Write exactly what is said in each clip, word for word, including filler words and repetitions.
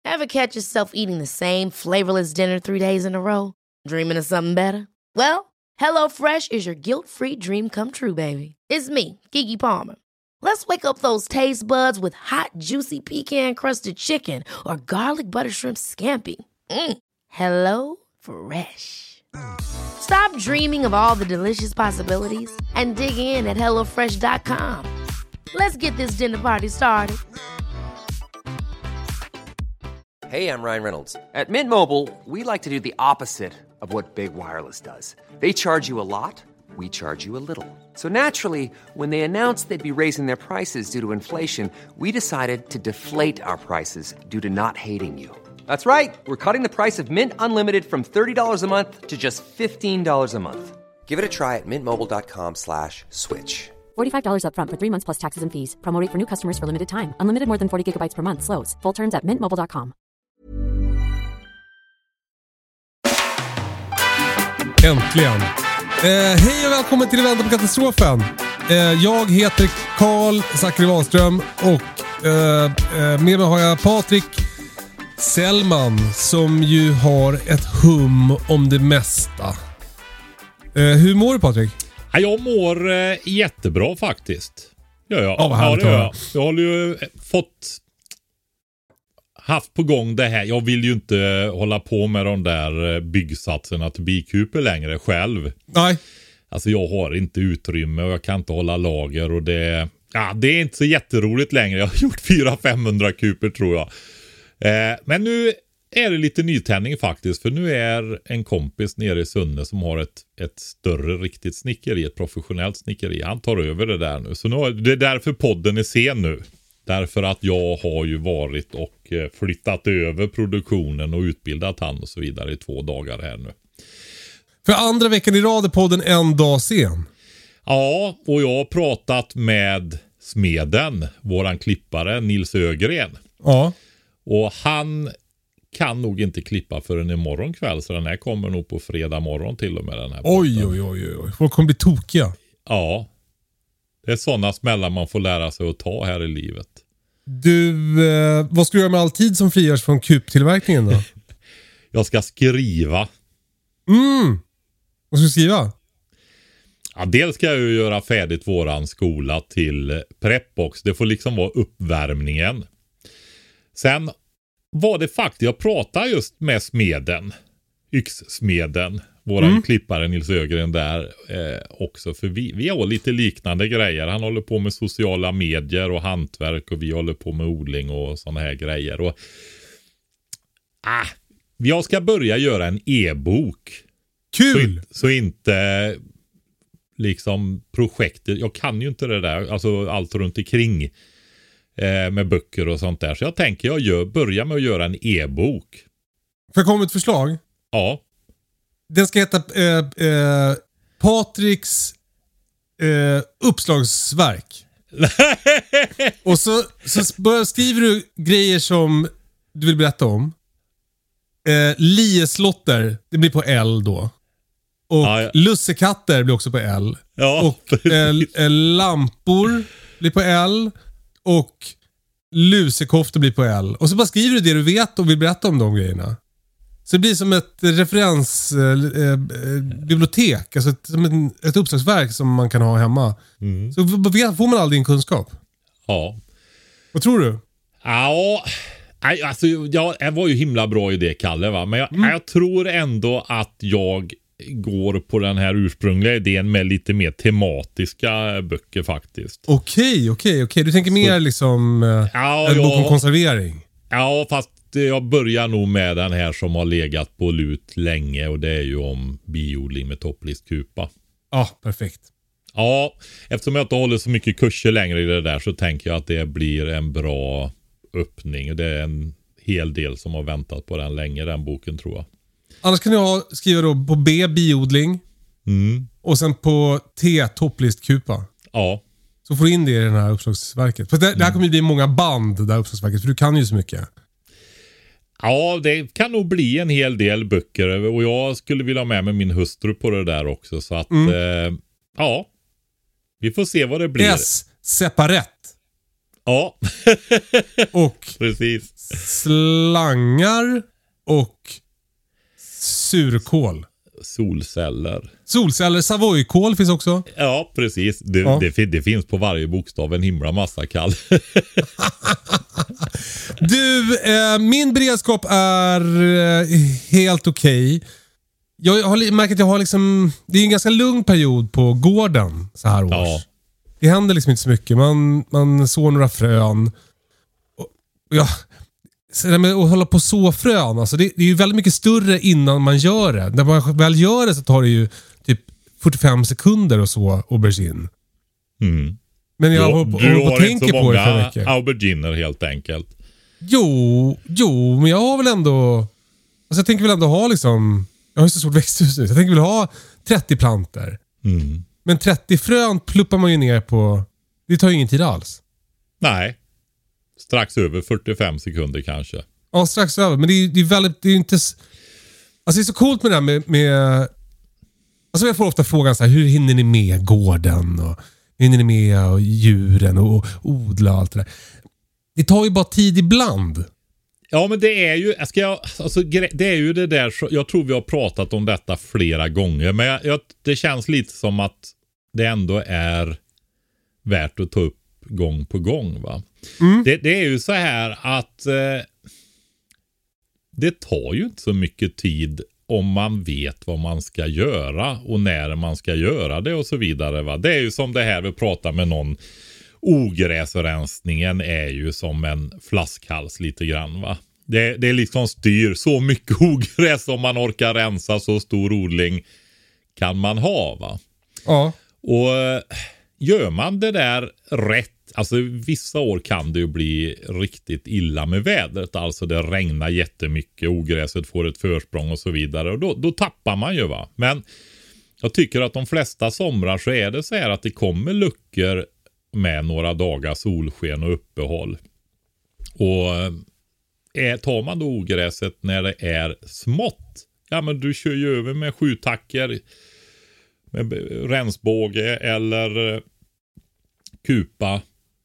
Ever catch yourself eating the same flavorless dinner three days in a row? Dreaming of something better? Well, HelloFresh is your guilt-free dream come true, baby. It's me, Keke Palmer. Let's wake up those taste buds with hot, juicy pecan-crusted chicken or garlic butter shrimp scampi. Mm. Hello Fresh. Stop dreaming of all the delicious possibilities and dig in at hello fresh dot com. Let's get this dinner party started. Hey, I'm Ryan Reynolds. At Mint Mobile, we like to do the opposite of what Big Wireless does. They charge you a lot, we charge you a little. So naturally, when they announced they'd be raising their prices due to inflation, we decided to deflate our prices due to not hating you. That's right. We're cutting the price of Mint Unlimited from thirty dollars a month to just fifteen dollars a month. Give it a try at mintmobile.com slash switch. forty-five dollars up front for three months plus taxes and fees. Promo rate for new customers for limited time. Unlimited more than forty gigabytes per month. Slows full terms at mint mobile dot com. Äntligen. Eh, hej och välkommen till Vänta på katastrofen. Eh, jag heter Carl Zachary Wahlström och eh, eh, med mig har jag Patrik Sellman som ju har ett hum om det mesta. Eh, hur mår du, Patrik? Ja, jag mår eh, jättebra faktiskt. Ja, ja. Ja, vad härligt, ja, det gör jag. Jag har ju fått haft på gång det här. Jag vill ju inte hålla på med de där byggsatserna till bikuper längre själv. Nej. Alltså jag har inte utrymme och jag kan inte hålla lager och det, ja, det är inte så jätteroligt längre. Jag har gjort fyra till femhundra kuper tror jag. Eh, men nu är det lite nytändning faktiskt. För nu är en kompis nere i Sunne som har ett, ett större riktigt snickeri, ett professionellt snickeri. Han tar över det där nu. Så nu, det är därför podden är sen nu. Därför att jag har ju varit och flyttat över produktionen och utbildat han och så vidare i två dagar här nu. För andra veckan i rad är podden en dag sen. Ja, och jag har pratat med smeden, våran klippare Nils Ögren. Ja. Och han kan nog inte klippa förrän imorgon kväll, så den här kommer nog på fredag morgon till och med den här. Oj, oj, oj, oj. Folk kommer bli tokiga. Ja. Det är sådana smällar man får lära sig att ta här i livet. Du, eh, vad ska du göra med all tid som frigörs från kuptillverkningen då? Jag ska skriva. Mm. Vad ska du skriva? Ja, dels ska jag ju göra färdigt våran skola till Prepbox. Det får liksom vara uppvärmningen. Sen var det faktiskt, jag pratade just med smeden. Yxsmeden. Våran mm. klippare Nils Ögren där eh, också. För vi, vi har lite liknande grejer. Han håller på med sociala medier och hantverk. Och vi håller på med odling och såna här grejer. Och, ah, jag ska börja göra en e-bok. Kul! Så, så inte liksom projektet. Jag kan ju inte det där. Alltså allt runt omkring eh, med böcker och sånt där. Så jag tänker jag gör, börja med att göra en e-bok. Får jag komma med ett förslag? Ja. Den ska heta eh, eh, Patriks eh, uppslagsverk. Och så, så börjar, skriver du grejer som du vill berätta om. Eh, Lieslotter, det blir på L då. Och ja, ja. Lussekatter blir också på L. Ja, och eh, lampor blir på L. Och lusekofter blir på L. Och så bara skriver du det du vet och vill berätta om de grejerna. Så det blir som ett referensbibliotek. Eh, alltså ett, som ett, ett uppslagsverk som man kan ha hemma. Mm. Så får man all din kunskap. Ja. Vad tror du? Ja, alltså ja, det var ju himla bra idé, Kalle, va? Men jag, mm. jag tror ändå att jag går på den här ursprungliga idén med lite mer tematiska böcker faktiskt. Okej, okej, okej. Du tänker mer så, liksom ja, en bok om ja, konservering? Ja, fast jag börjar nog med den här som har legat på lut länge, och det är ju om biodling med topplistkupa. Ja, perfekt. Ja, eftersom jag inte håller så mycket kurser längre i det där så tänker jag att det blir en bra öppning. Det är en hel del som har väntat på den länge, den boken tror jag. Annars kan jag skriva då på B, biodling. Mm. Och sen på T, topplistkupa. Ja. Så får du in det i den här uppslagsverket. För det, mm. det här kommer ju bli många band, det här uppslagsverket. För du kan ju så mycket. Ja, det kan nog bli en hel del böcker. Och jag skulle vilja ha med mig min hustru på det där också. Så att, mm. eh, ja. Vi får se vad det blir. S, separat. Ja. Och precis. Slangar och surkål. Solceller. Solceller, Savoykål finns också. Ja, precis. Det, Ja. det, det finns på varje bokstav en himla massa kall. Du, eh, min beredskap är eh, helt okej. Okay. Jag har märkt att jag har liksom... Det är en ganska lugn period på gården så här års. Ja. Det händer liksom inte så mycket. Man, man sår några frön. Och, och ja, så det med att hålla på så frön, alltså det, det är ju väldigt mycket större innan man gör det. När man väl gör det så tar det ju typ fyrtiofem sekunder och så aubergine. Mm. Men jag Du, håller på, du håller på har och inte tänker så på det för många mycket. auberginer helt enkelt. Jo, jo, men jag har väl ändå... Alltså jag tänker väl ändå ha liksom... Jag har ju så stort växthus nu. Så jag tänker väl ha trettio planter. Mm. Men trettio frön pluppar man ju ner på... Det tar ju ingen tid alls. Nej. Strax över fyrtiofem sekunder kanske. Ja, strax över. Men det är, det är väldigt... Det är inte... Alltså det är så coolt med det här med... med alltså jag får ofta frågan så här, hur hinner ni med gården? Och hur hinner ni med och djuren och, och odla och allt det där? Det tar ju bara tid ibland. Ja, men det är ju ska jag, alltså, det är ju det där, jag tror vi har pratat om detta flera gånger, men jag, jag, det känns lite som att det ändå är värt att ta upp gång på gång, va? Mm. Det, det är ju så här att eh, det tar ju inte så mycket tid om man vet vad man ska göra och när man ska göra det och så vidare, va? Det är ju som det här vi pratar med någon. Ogräsrensningen är ju som en flaskhals lite grann, va? Det, det är liksom styr så mycket ogräs om man orkar rensa, så stor odling kan man ha, va? Ja. Och gör man det där rätt, alltså vissa år kan det ju bli riktigt illa med vädret, alltså det regnar jättemycket, ogräset får ett försprång och så vidare, och då, då tappar man ju, va? Men jag tycker att de flesta somrar så är det så här att det kommer luckor med några dagar solsken och uppehåll. Och är, tar man då ogräset när det är smått, ja men du kör ju över med sjutacker med rensbåge eller kupa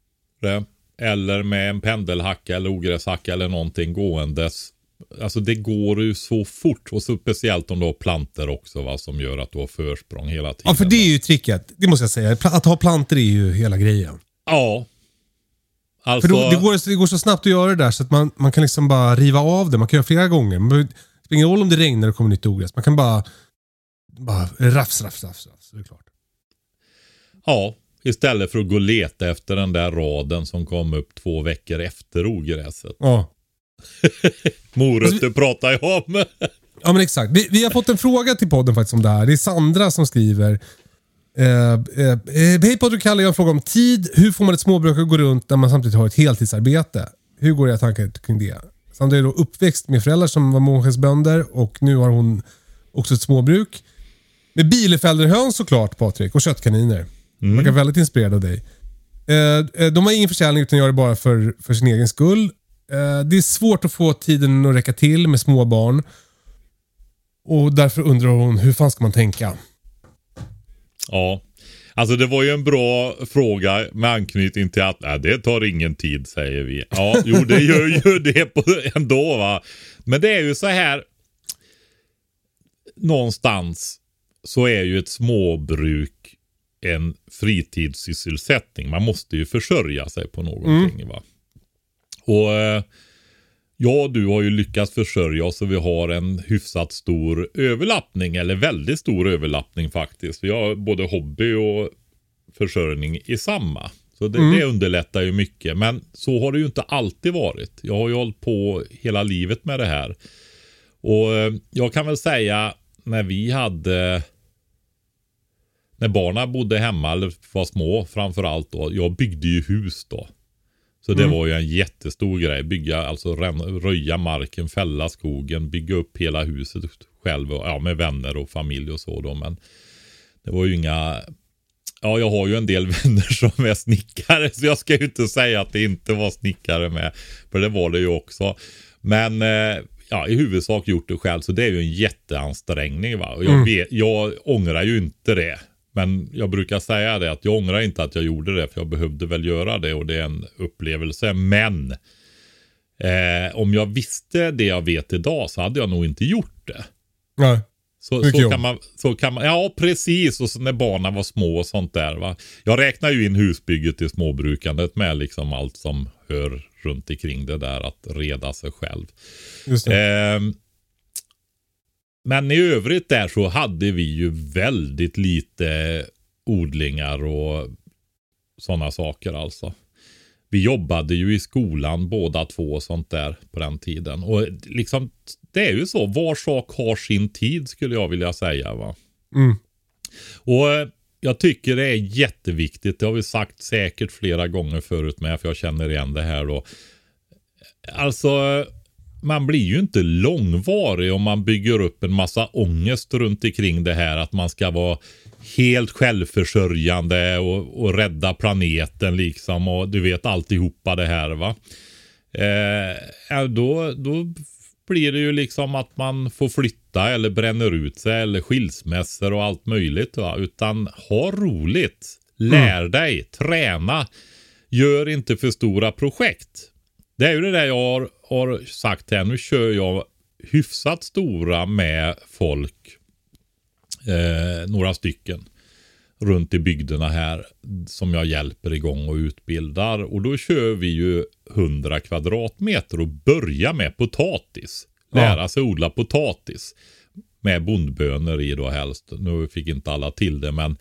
eller med en pendelhacka eller ogräshacka eller någonting gåendes. Alltså det går ju så fort, och så speciellt om du har planter också, va, som gör att du har försprång hela tiden. Ja, för det är ju tricket. Det måste jag säga. Att ha planter är ju hela grejen. Ja. Alltså... För då, det, går, det går så snabbt att göra det där så att man, man kan liksom bara riva av det. Man kan göra flera gånger. Det spelar ingen roll om det regnar och kommer nytt ogräs. Man kan bara, bara rafs, rafs, rafs, rafs. Det är klart. Ja, istället för att gå och leta efter den där raden som kom upp två veckor efter ogräset. Ja. Morötter alltså, vi... pratar jag om. Ja, men exakt. Vi, vi har fått en fråga till podden faktiskt om det här. Det är Sandra som skriver. Eh, eh, Hej Patrik och Kalle, jag har en fråga om tid. Hur får man ett småbruk att gå runt när man samtidigt har ett heltidsarbete? Hur går era tankar kring det? Sandra är då uppväxt med föräldrar som var månskensbönder, och nu har hon också ett småbruk. Med bielefelderhöns såklart, Patrik, och köttkaniner. Mm. Man kan väldigt inspirerad av dig. Eh, de har ingen försäljning utan gör det bara för, för sin egen skull. Det är svårt att få tiden att räcka till med små barn. Och därför undrar hon, hur fan ska man tänka? Ja, alltså det var ju en bra fråga med anknytning till att nej, det tar ingen tid, säger vi. Ja, jo det gör ju det på, ändå, va. Men det är ju så här, någonstans så är ju ett småbruk en fritidssysselsättning. Man måste ju försörja sig på någonting, mm. va. Och ja, du har ju lyckats försörja oss, och vi har en hyfsat stor överlappning, eller väldigt stor överlappning faktiskt. Vi har både hobby och försörjning i samma. Så det, mm. det underlättar ju mycket. Men så har det ju inte alltid varit. Jag har ju hållit på hela livet med det här. Och jag kan väl säga, när vi hade... När barnen bodde hemma, eller var små framförallt då. Jag byggde ju hus då. Så det mm. var ju en jättestor grej. Bygga, alltså röja marken, fälla skogen, bygga upp hela huset själv. Och, ja, med vänner och familj och så då. Men det var ju inga... Ja, jag har ju en del vänner som är snickare. Så jag ska ju inte säga att det inte var snickare med. För det var det ju också. Men ja, i huvudsak gjort det själv. Så det är ju en jätteansträngning, va. Och jag, mm. vet, jag ångrar ju inte det. Men jag brukar säga det att jag ångrar inte att jag gjorde det, för jag behövde väl göra det och det är en upplevelse. Men eh, om jag visste det jag vet idag så hade jag nog inte gjort det. Nej. Så, så, kan man, så kan man, ja precis, och så när barnen var små och sånt där va. Jag räknar ju in husbygget i småbrukandet med liksom allt som hör runt omkring det där att reda sig själv. Just det. Eh, men i övrigt där så hade vi ju väldigt lite odlingar och sådana saker alltså. Vi jobbade ju i skolan båda två och sånt där på den tiden. Och liksom, det är ju så, var sak har sin tid skulle jag vilja säga va. Mm. Och jag tycker det är jätteviktigt, det har vi sagt säkert flera gånger förut med, för jag känner igen det här då. Alltså, man blir ju inte långvarig om man bygger upp en massa ångest runt omkring det här att man ska vara helt självförsörjande och, och rädda planeten liksom, och du vet alltihopa det här va. Eh, då, då blir det ju liksom att man får flytta eller bränner ut sig eller skilsmässor och allt möjligt va. Utan ha roligt, lär mm. dig, träna, gör inte för stora projekt. Det är ju det där jag har, har sagt här. Nu kör jag hyfsat stora med folk. Eh, några stycken. Runt i bygderna här. Som jag hjälper igång och utbildar. Och då kör vi ju hundra kvadratmeter och börjar med potatis. Lära ja. sig odla potatis. Med bondbönor i då helst. Nu fick inte alla till det men...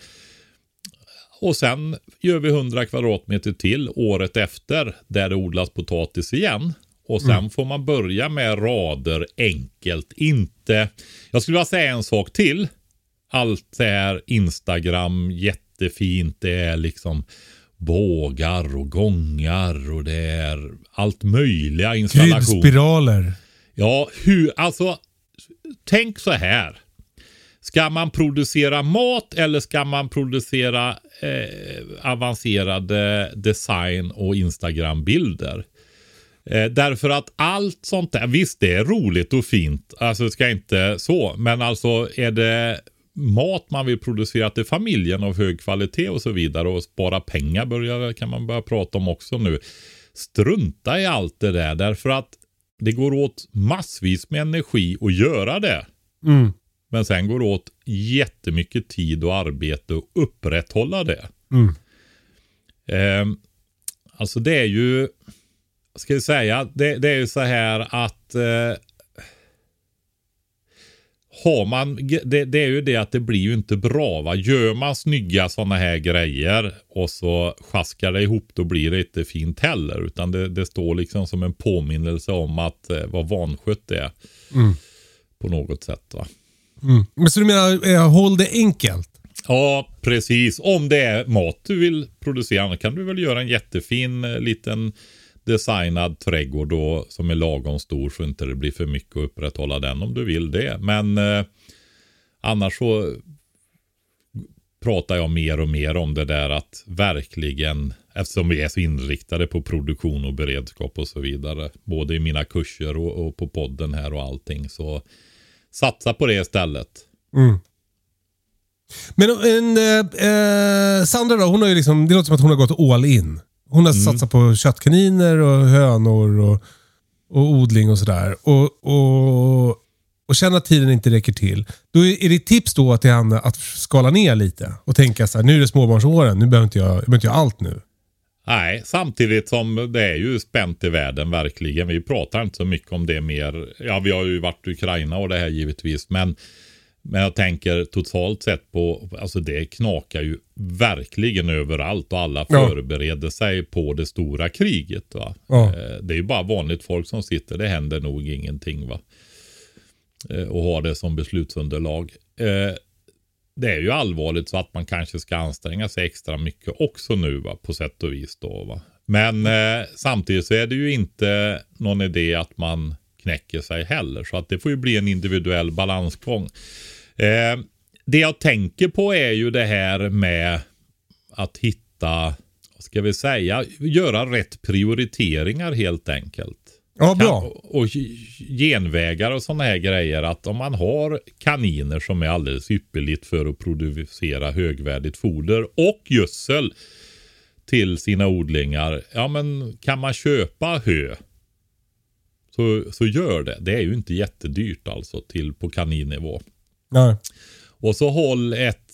Och sen gör vi hundra kvadratmeter till året efter där det odlas potatis igen. Och sen mm. får man börja med rader enkelt. Inte, jag skulle vilja säga en sak till. Allt är Instagram jättefint. Det är liksom bågar och gångar och det är allt möjliga installationer. Kryddspiraler. Ja, hur, alltså tänk så här. Ska man producera mat eller ska man producera eh, avancerade design och Instagram-bilder? Eh, därför att allt sånt där, visst det är roligt och fint, alltså ska inte så, men alltså är det mat man vill producera till familjen av hög kvalitet och så vidare och spara pengar börjar, kan man börja prata om också nu. Strunta i allt det där, därför att det går åt massvis med energi att göra det. Mm. Men sen går det åt jättemycket tid och arbete att upprätthålla det. Mm. Eh, alltså det är ju, ska jag säga, det, det är ju så här att eh, har man, det, det är ju det att det blir ju inte bra va. Gör man snygga sådana här grejer och så sjaskar det ihop, då blir det inte fint heller. Utan det, det står liksom som en påminnelse om att eh, vad vanskött det är. Mm. På något sätt va. Mm. Men så du menar, eh, håll det enkelt? Ja, precis. Om det är mat du vill producera kan du väl göra en jättefin eh, liten designad trädgård då, som är lagom stor så inte det blir för mycket att upprätthålla den om du vill det. Men eh, annars så pratar jag mer och mer om det där att verkligen, eftersom vi är så inriktade på produktion och beredskap och så vidare, både i mina kurser och, och på podden här och allting, så satsa på det istället. Mm. Men en, eh, Sandra då, hon har ju liksom, det låter som att hon har gått all in. Hon har mm. satsat på köttkaniner och hönor och, och odling och sådär. Och, och, och känner att tiden inte räcker till. Då är det tips då till henne att skala ner lite. Och tänka så här, nu är det småbarnsåren, nu behöver inte jag, jag behöver inte göra allt nu. Nej, samtidigt som det är ju spänt i världen verkligen. Vi pratar inte så mycket om det mer. Ja, vi har ju varit i Ukraina och det här givetvis. Men, men jag tänker totalt sett på, alltså det knakar ju verkligen överallt och alla ja. förbereder sig på det stora kriget va. Ja. Det är ju bara vanligt folk som sitter, det händer nog ingenting va. Och har det som beslutsunderlag. Det är ju allvarligt så att man kanske ska anstränga sig extra mycket också nu va, på sätt och vis då va. Men eh, samtidigt så är det ju inte någon idé att man knäcker sig heller, så att det får ju bli en individuell balansgång. Eh, det jag tänker på är ju det här med att hitta, vad ska vi säga, göra rätt prioriteringar helt enkelt. Ja, bra. Och, och genvägar och sådana här grejer. Att om man har kaniner som är alldeles ypperligt för att producera högvärdigt foder och gödsel till sina odlingar. Ja, men kan man köpa hö så, så gör det. Det är ju inte jättedyrt alltså till på kaninnivå. Nej. Och så håll ett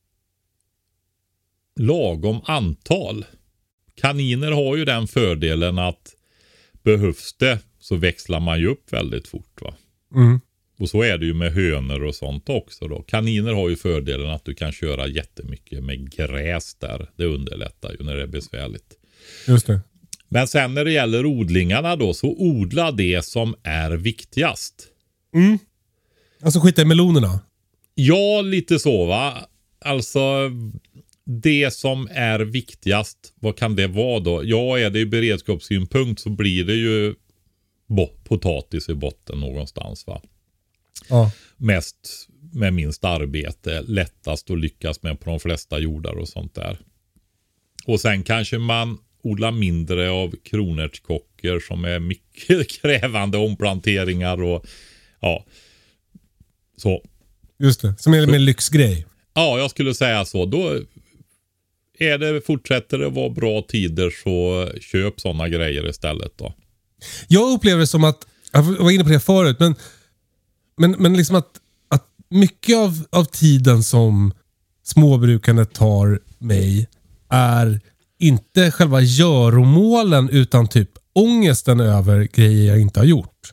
lagom antal. Kaniner har ju den fördelen att behövs det så växlar man ju upp väldigt fort, va? Mm. Och så är det ju med hönor och sånt också då. Kaniner har ju fördelen att du kan köra jättemycket med gräs där. Det underlättar ju när det är besvärligt. Just det. Men sen när det gäller odlingarna då, så odla det som är viktigast. Mm. Alltså skita i melonerna. Ja, lite så, va? Alltså det som är viktigast, vad kan det vara då? Ja, är det i beredskapssynpunkt så blir det ju bo- potatis i botten någonstans, va? Ja. Mest med minst arbete, lättast att lyckas med på de flesta jordar och sånt där. Och sen kanske man odlar mindre av kronärtskockor som är mycket krävande omplanteringar och ja, så. Just det, som är en lyxgrej. Ja, jag skulle säga så. Då är det, fortsätter det vara bra tider så köp sådana grejer istället då. Jag upplever det som att, jag var inne på det förut, men men, men liksom att, att mycket av, av tiden som småbrukandet tar mig är inte själva göromålen utan typ ångesten över grejer jag inte har gjort.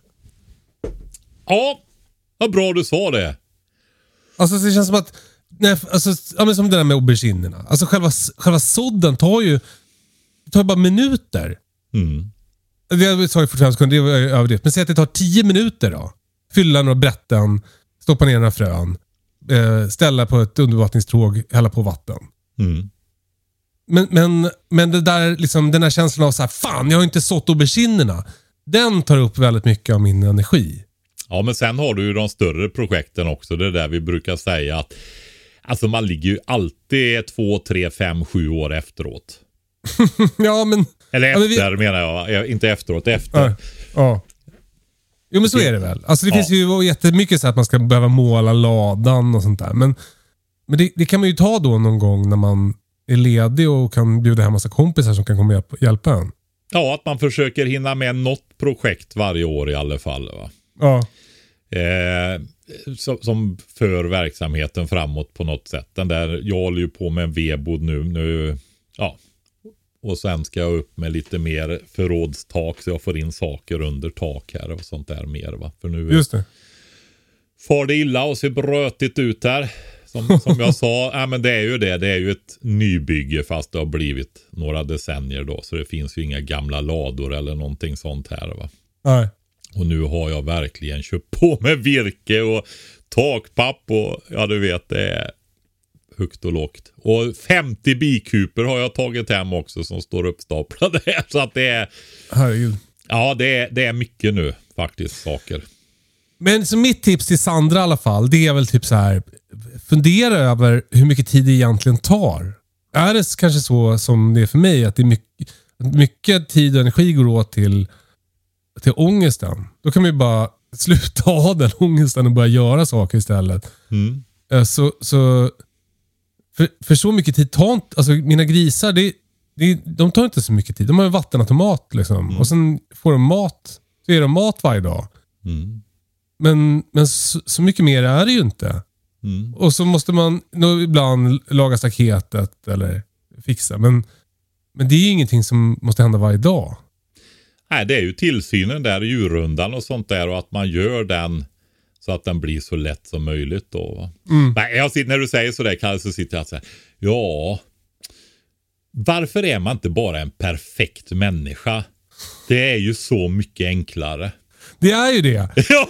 Ja, vad bra du sa det. Alltså det känns som att nej, alltså, ja, men som det där med auberginerna. Alltså själva, själva sådden tar ju tar bara minuter. Mm. Jag sa ju fortfarande sekunder, det var överdrivet. Men säg att det tar tio minuter då. Fylla några brätten, stoppa ner några frön, eh, ställa på ett undervattningstråg, hälla på vatten. Mm. Men, men, men det där, liksom, den här känslan av så här, fan, jag har inte sått auberginerna. Den tar upp väldigt mycket av min energi. Ja, men sen har du ju de större projekten också. Det är där vi brukar säga att alltså man ligger ju alltid två, tre, fem, sju år efteråt. Ja, men... Eller ja, men efter vi... menar jag. Inte efteråt, efter. Ja. Ja. Jo, men så är det väl. Alltså det ja. finns ju jättemycket så att man ska behöva måla ladan och sånt där. Men, men det, det kan man ju ta då någon gång när man är ledig och kan bjuda hem massa kompisar som kan komma och hjälpa en. Ja, att man försöker hinna med något projekt varje år i alla fall, va? Ja. Eh, som, som för verksamheten framåt på något sätt. Den där, jag håller ju på med en vedbod nu, nu ja. Och sen ska jag upp med lite mer förrådstak så jag får in saker under tak här och sånt där mer, va? För nu Just det. far det illa och ser brötigt ut här. Som, som jag sa, ja, men det är ju det. Det är ju ett nybygge fast det har blivit några decennier då. Så det finns ju inga gamla lador eller någonting sånt här, va? Nej. Och nu har jag verkligen köpt på med virke och takpapp och ja, du vet, det är högt och lågt. Och femtio bikuper har jag tagit hem också som står uppstaplade här. Så att det är... Herregud. Ja, det är, det är mycket nu faktiskt saker. Men så mitt tips till Sandra i alla fall, det är väl typ så här, fundera över hur mycket tid det egentligen tar. Är det kanske så som det är för mig, att det är mycket, mycket tid och energi går åt till, till ångesten. Då kan man ju bara sluta ha den ångesten och börja göra saker istället. Mm. Så, så för, för så mycket tid tar inte, alltså mina grisar, det, det, de tar inte så mycket tid. De har ju vattenautomat liksom. Mm. Och sen får de mat, så är de mat varje dag. Mm. Men, men så, så mycket mer är det ju inte. Mm. Och så måste man nog ibland laga staketet eller fixa. Men, men det är ju ingenting som måste hända varje dag. Nej, det är ju tillsynen där, djurrundan och sånt där. Och att man gör den så att den blir så lätt som möjligt då. Mm. Nej, jag sitter, när du säger sådär Kalle, så sitter jag och säger, ja, varför är man inte bara en perfekt människa? Det är ju så mycket enklare. Det är ju det.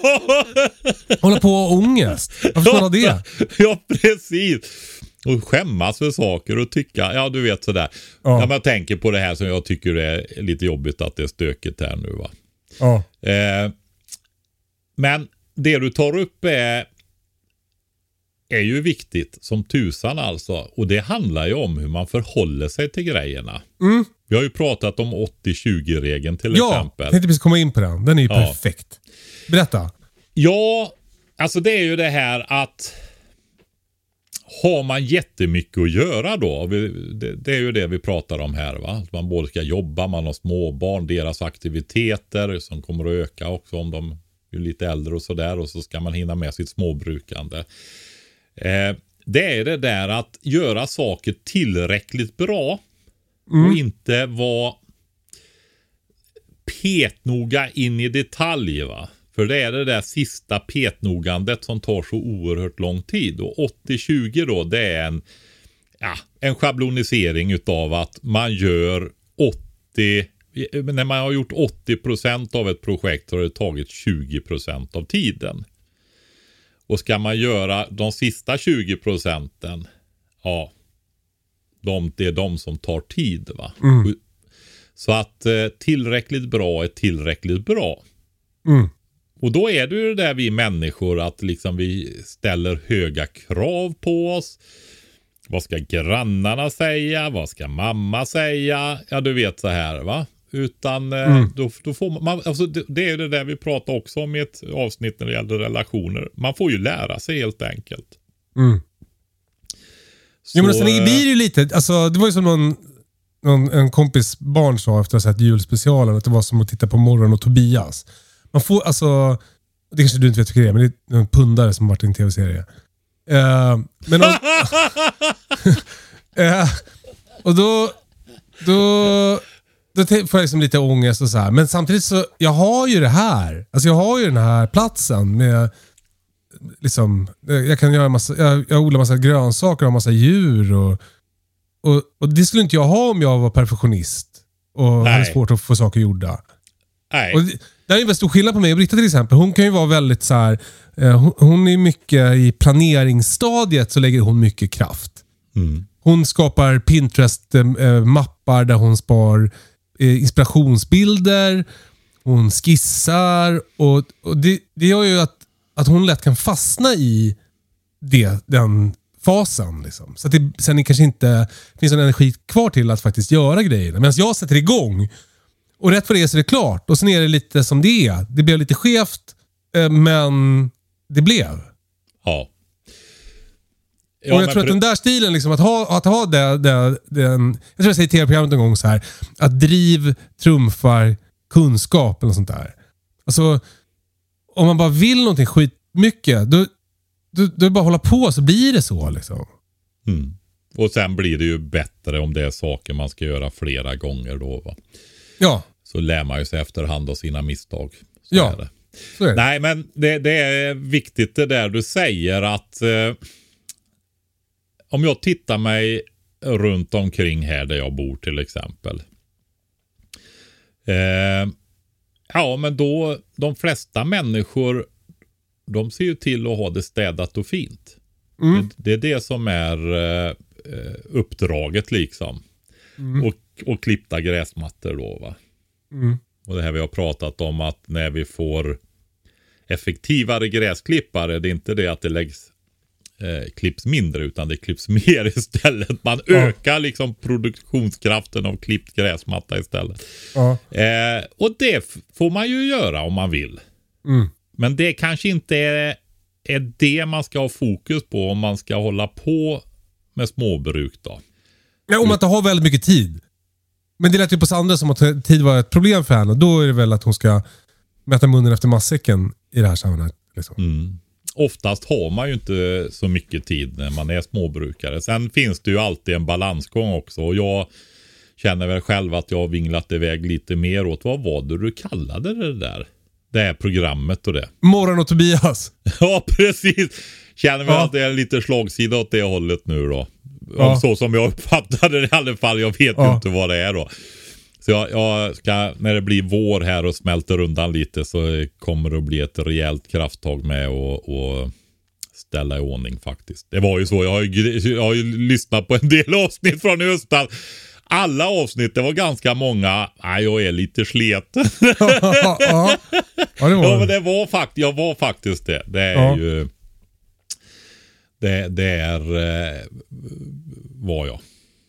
Hålla på och ångest. Varför ska man ha det? Ja, precis. Och skämmas för saker och tycka, ja du vet sådär. Ja. När man tänker på det här som jag tycker är lite jobbigt att det är stökigt här nu, va. Ja. Eh, men det du tar upp är är ju viktigt som tusan alltså. Och det handlar ju om hur man förhåller sig till grejerna. Mm. Vi har ju pratat om åttio tjugo-regeln till ja, exempel. Ja, jag tänkte precis komma in på den. Den är ju ja. perfekt. Berätta. Ja, alltså det är ju det här att har man jättemycket att göra då, det är ju det vi pratar om här va. Att man både ska jobba, man har småbarn, deras aktiviteter som kommer att öka också om de är lite äldre och sådär. Och så ska man hinna med sitt småbrukande. Eh, det är det där att göra saker tillräckligt bra mm. och inte vara petnoga in i detalj va. För det är det där sista petnogandet som tar så oerhört lång tid. Och åttio tjugo då, det är en, ja, en schablonisering utav att man gör åttio... När man har gjort åttio procent av ett projekt så har det tagit tjugo procent av tiden. Och ska man göra de sista tjugo procenten, ja, de, det är de som tar tid va. Mm. Så att eh, tillräckligt bra är tillräckligt bra. Mm. Och då är det ju det där vi människor att liksom vi ställer höga krav på oss. Vad ska grannarna säga? Vad ska mamma säga? Ja, du vet så här va. Utan mm. då, då får man, alltså det, det är det där vi pratar också om i ett avsnitt när det gäller relationer. Man får ju lära sig helt enkelt. Mm. Så, jo men sen blir det ju lite, alltså det var ju som någon, någon en kompis barn sa efter att ha sett julspecialen att det var som att titta på Morgon och Tobias. Man får, alltså, det kanske du inte vet vilka det är, men det är en pundare som varit i en tv-serie. Uh, men och, uh, och då då då får jag liksom lite ångest och så här. Men samtidigt så, jag har ju det här. Alltså jag har ju den här platsen med liksom, jag kan göra massa, jag, jag odlar massa grönsaker och massa djur och, och, och det skulle inte jag ha om jag var perfektionist och Nej. hade svårt att få saker gjorda. Nej. Och det, det är ju en stor skillnad på mig och Britta till exempel. Hon kan ju vara väldigt så här, eh, hon, hon är mycket i planeringsstadiet så lägger hon mycket kraft. Mm. Hon skapar Pinterest-mappar där hon spar eh, inspirationsbilder. Hon skissar och, och det, det gör ju att, att hon lätt kan fastna i det, den fasen. Liksom. Så att det sen kanske inte finns någon energi kvar till att faktiskt göra grejerna. Medan jag sätter igång och rätt för det så är det klart. Och sen är det lite som det är. Det blev lite skevt, eh, men det blev. Ja. Ja, och jag tror att den där stilen, liksom, att ha, att ha det, det, den, jag tror jag säger i tv-programmet en gång så här, att driv trumfar kunskap eller sånt där. Alltså, om man bara vill någonting skitmycket, då, då, då är det bara att hålla på så blir det så liksom. Mm. Och sen blir det ju bättre om det är saker man ska göra flera gånger då va? Ja. Så lär man ju sig efterhand av sina misstag. Så ja, är det. Så är det. Nej, men det, det är viktigt det där du säger att eh, om jag tittar mig runt omkring här där jag bor till exempel. Eh, ja, men då de flesta människor de ser ju till att ha det städat och fint. Mm. Det, det är det som är eh, uppdraget liksom. Mm. Och, och klippta gräsmattor då va. Mm. Och det här vi har pratat om att när vi får effektivare gräsklippare, det är inte det att det läggs eh, klipps mindre utan det klipps mer istället. Man ja. ökar liksom produktionskraften av klippt gräsmatta istället. Ja. Eh, och det f- får man ju göra om man vill. Mm. Men det kanske inte är, är det man ska ha fokus på om man ska hålla på med småbruk då. Ja, om man inte har väldigt mycket tid. Men det lät ju på Sandra som att tid var ett problem för henne. Då är det väl att hon ska mäta munnen efter matsäcken i det här sammanhanget. Liksom. Mm. Oftast har man ju inte så mycket tid när man är småbrukare. Sen finns det ju alltid en balansgång också. Och jag känner väl själv att jag har vinglat iväg lite mer åt. Vad var det du kallade det där? Det här programmet och det. Morgon och Tobias. Ja, precis. Känner väl ja. att det är lite slagsida åt det hållet nu då. Ja. Så som jag uppfattade det i alla fall. Jag vet ja. ju inte vad det är då. Så jag, jag ska, när det blir vår här och smälter undan lite så kommer det att bli ett rejält krafttag med och, och ställa i ordning faktiskt. Det var ju så, jag har ju, jag har ju lyssnat på en del avsnitt från hösten. Alla avsnitt, det var ganska många. Nej, jag är lite sleten. ja, ja. Ja, det var ja, men det var faktiskt, jag var faktiskt det. Det är ja. ju... Det, det är... Eh, var jag.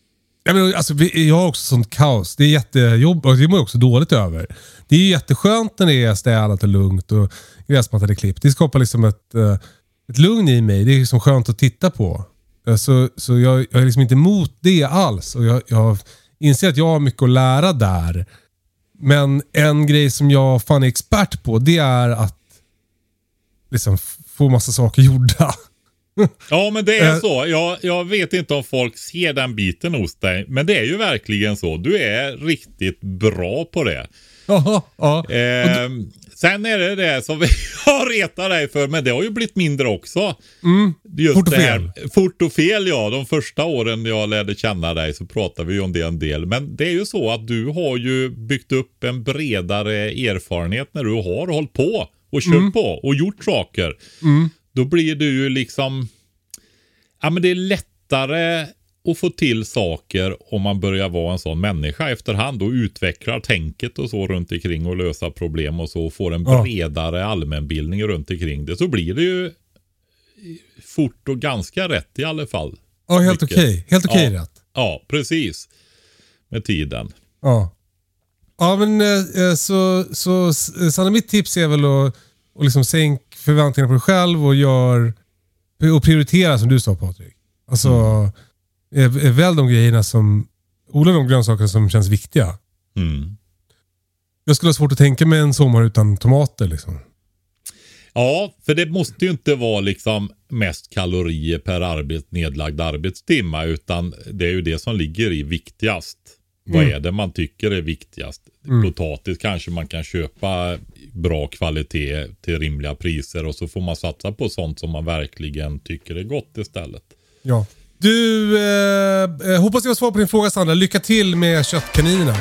Ja, men alltså, vi, jag har också sånt kaos. Det är jättejobb och det mår jag också dåligt över. Det är ju jätteskönt när det är städat och lugnt och gräsmattan är klippt. Det skapar liksom ett, ett lugn i mig. Det är liksom skönt att titta på. Så, så jag, jag är liksom inte emot det alls. Och jag, jag inser att jag har mycket att lära där. Men en grej som jag fan är expert på, det är att liksom få massa saker gjorda. Ja, men det är så. Jag, jag vet inte om folk ser den biten hos dig. Men det är ju verkligen så. Du är riktigt bra på det. Jaha, ja. Eh, sen är det det som vi har retat dig för. Men det har ju blivit mindre också. Mm. Just Fort och det här, fel. Fort och fel, ja. De första åren jag lärde känna dig så pratade vi ju om det en del. Men det är ju så att du har ju byggt upp en bredare erfarenhet när du har hållit på och kört mm. på och gjort saker. Mm. Då blir du ju liksom... Ja, men det är lättare att få till saker om man börjar vara en sån människa efterhand och utvecklar tänket och så runt omkring och lösa problem och så och får en bredare ja. allmänbildning runt omkring det. Så blir det ju fort och ganska rätt i alla fall. Ja, helt okej. Okay. Helt okej okay, ja. rätt. Ja, precis. Med tiden. Ja. Ja, men eh, så, så Sanna, mitt tips är väl att och liksom sänk förväntningarna på dig själv och gör och prioritera som du sa, Patrik. Alltså mm. är, är väl de grejerna som odla de grönsaker som känns viktiga. Mm. Jag skulle ha svårt att tänka mig en sommar utan tomater liksom. Ja, för det måste ju inte vara liksom mest kalorier per arbet, nedlagd arbetstimma, utan det är ju det som ligger i viktigast. Mm. Vad är det man tycker är viktigast? Mm. Potatis kanske man kan köpa bra kvalitet till rimliga priser och så får man satsa på sånt som man verkligen tycker är gott istället. Ja. Du, eh, hoppas jag svar på din fråga, Sandra. Lycka till med köttkaninerna.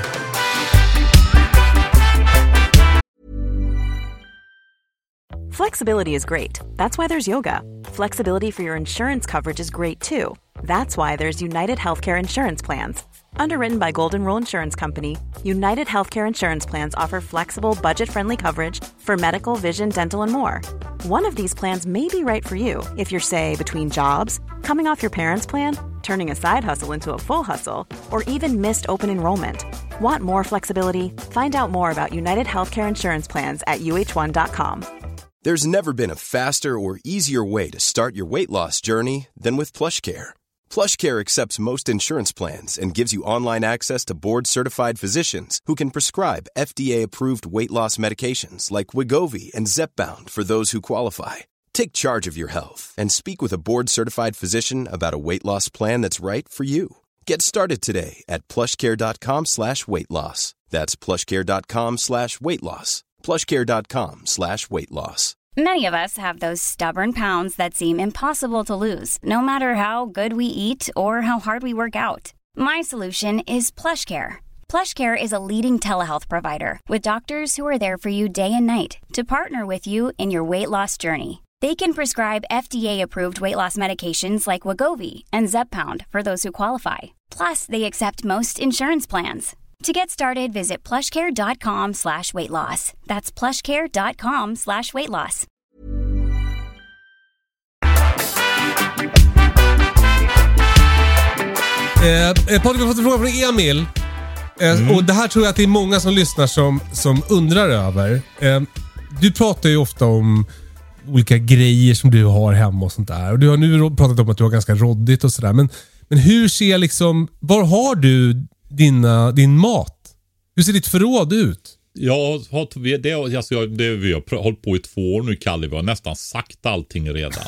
Flexibility is great. That's why there's yoga. Flexibility for your insurance coverage is great too. That's why there's United Healthcare Insurance Plans. Underwritten by Golden Rule Insurance Company, United Healthcare Insurance Plans offer flexible, budget-friendly coverage for medical, vision, dental, and more. One of these plans may be right for you if you're, say, between jobs, coming off your parents' plan, turning a side hustle into a full hustle, or even missed open enrollment. Want more flexibility? Find out more about United Healthcare Insurance Plans at U H one dot com. There's never been a faster or easier way to start your weight loss journey than with PlushCare. PlushCare accepts most insurance plans and gives you online access to board-certified physicians who can prescribe F D A-approved weight loss medications like Wegovy and Zepbound for those who qualify. Take charge of your health and speak with a board-certified physician about a weight loss plan that's right for you. Get started today at plushcare.com slash weight loss. That's plushcare.com slash weight loss. plushcare.com slash weight loss. Many of us have those stubborn pounds that seem impossible to lose, no matter how good we eat or how hard we work out. My solution is PlushCare. PlushCare is a leading telehealth provider with doctors who are there for you day and night to partner with you in your weight loss journey. They can prescribe F D A-approved weight loss medications like Wegovy and Zepbound for those who qualify. Plus, they accept most insurance plans. To get started, visit plushcare.com slash weight loss. That's plushcare.com slash weight loss. Eh, Patrik, vi har fått en fråga från Emil. Eh, mm. Och det här tror jag att det är många som lyssnar som, som undrar över. Eh, du pratar ju ofta om olika grejer som du har hemma och sånt där. Och du har nu pratat om att du har ganska roddigt och sådär. Men, men hur ser liksom, var har du dina, din mat? Hur ser ditt förråd ut? Jag har, det, alltså jag, det, vi har hållit på i två år nu, Kalle. Vi har nästan sagt allting redan.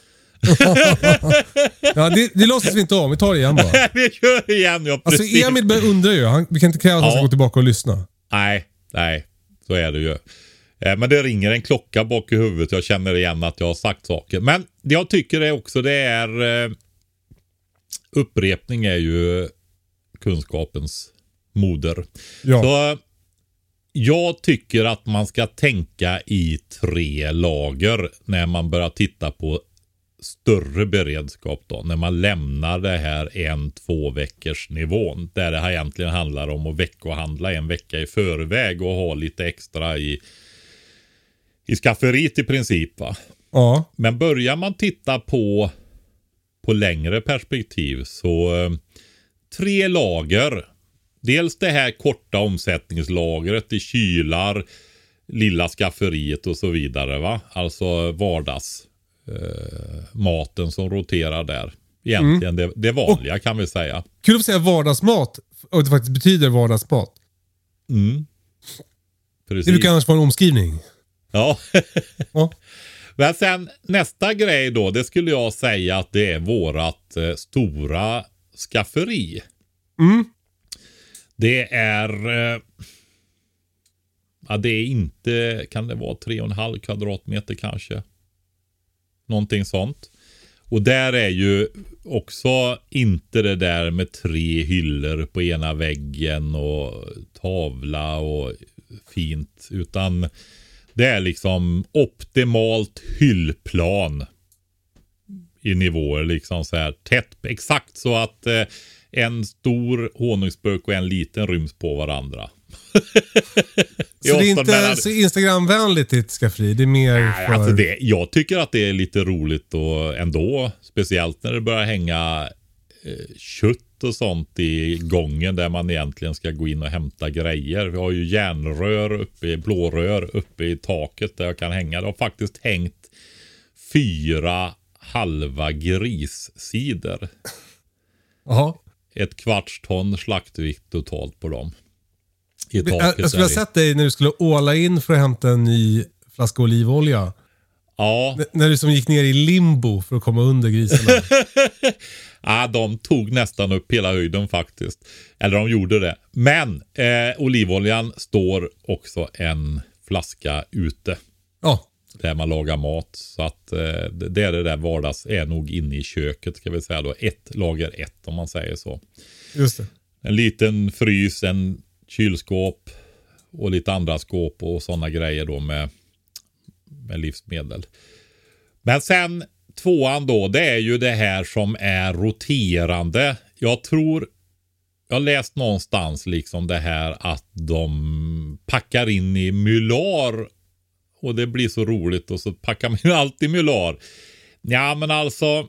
Ja, det, det låtsas vi inte om. Vi tar det igen bara. Vi kör det igen, ja, alltså Emil undrar ju. Han, vi kan inte kräva att han ska ja. gå tillbaka och lyssna. Nej, nej. Så är det ju. Eh, men det ringer en klocka bak i huvudet. Jag känner igen att jag har sagt saker. Men det jag tycker är också, det är eh, upprepning är ju kunskapens moder. Ja. Så jag tycker att man ska tänka i tre lager när man börjar titta på större beredskap då. När man lämnar det här en, två veckors nivån. Där det här egentligen handlar om att veckohandla en vecka i förväg och ha lite extra i, i skafferiet i princip, va? Ja. Men börjar man titta på på längre perspektiv så tre lager. Dels det här korta omsättningslagret i kylar, lilla skafferiet och så vidare, va? Alltså vardags eh, maten som roterar där. Egentligen mm. det, det vanliga och, kan vi säga. Kul att säga vardagsmat och det faktiskt betyder vardagsmat. Mm. Precis. Det brukar annars vara en omskrivning. Ja. ja. Men sen nästa grej då, det skulle jag säga att det är vårat eh, stora skafferi. Mm. Det är eh, ja, det är inte, kan det vara tre och en halv kvadratmeter kanske. Någonting sånt. Och där är ju också inte det där med tre hyllor på ena väggen och tavla och fint, utan det är liksom optimalt hyllplan i nivåer liksom så här tätt, exakt så att eh, en stor honungsburk och en liten ryms på varandra. Så det är inte mellan... så Instagramvänligt ditt skafferi, det är mer Nej, för... alltså det, jag tycker att det är lite roligt och ändå, speciellt när det börjar hänga eh, kött och sånt i gången där man egentligen ska gå in och hämta grejer. Vi har ju järnrör uppe i, blårör uppe i taket där jag kan hänga. Det har faktiskt hängt fyra halva grissidor. Jaha. Ett kvarts ton slaktvikt totalt på dem. I jag, taket jag skulle ha sett dig när du skulle åla in för att hämta en ny flaska olivolja. Ja. N- när du som gick ner i limbo för att komma under grisarna. Ja, de tog nästan upp hela höjden faktiskt. Eller de gjorde det. Men eh, olivoljan står också en flaska ute. Ja. Där man lagar mat. Så att eh, det är det där vardags är nog inne i köket ska vi säga då. Ett lager ett om man säger så. Just det. En liten frys, en kylskåp och lite andra skåp och sådana grejer då med, med livsmedel. Men sen tvåan då, det är ju det här som är roterande. Jag tror, jag har läst någonstans liksom det här att de packar in i mylar och det blir så roligt och så packar man alltid mylar. Ja men alltså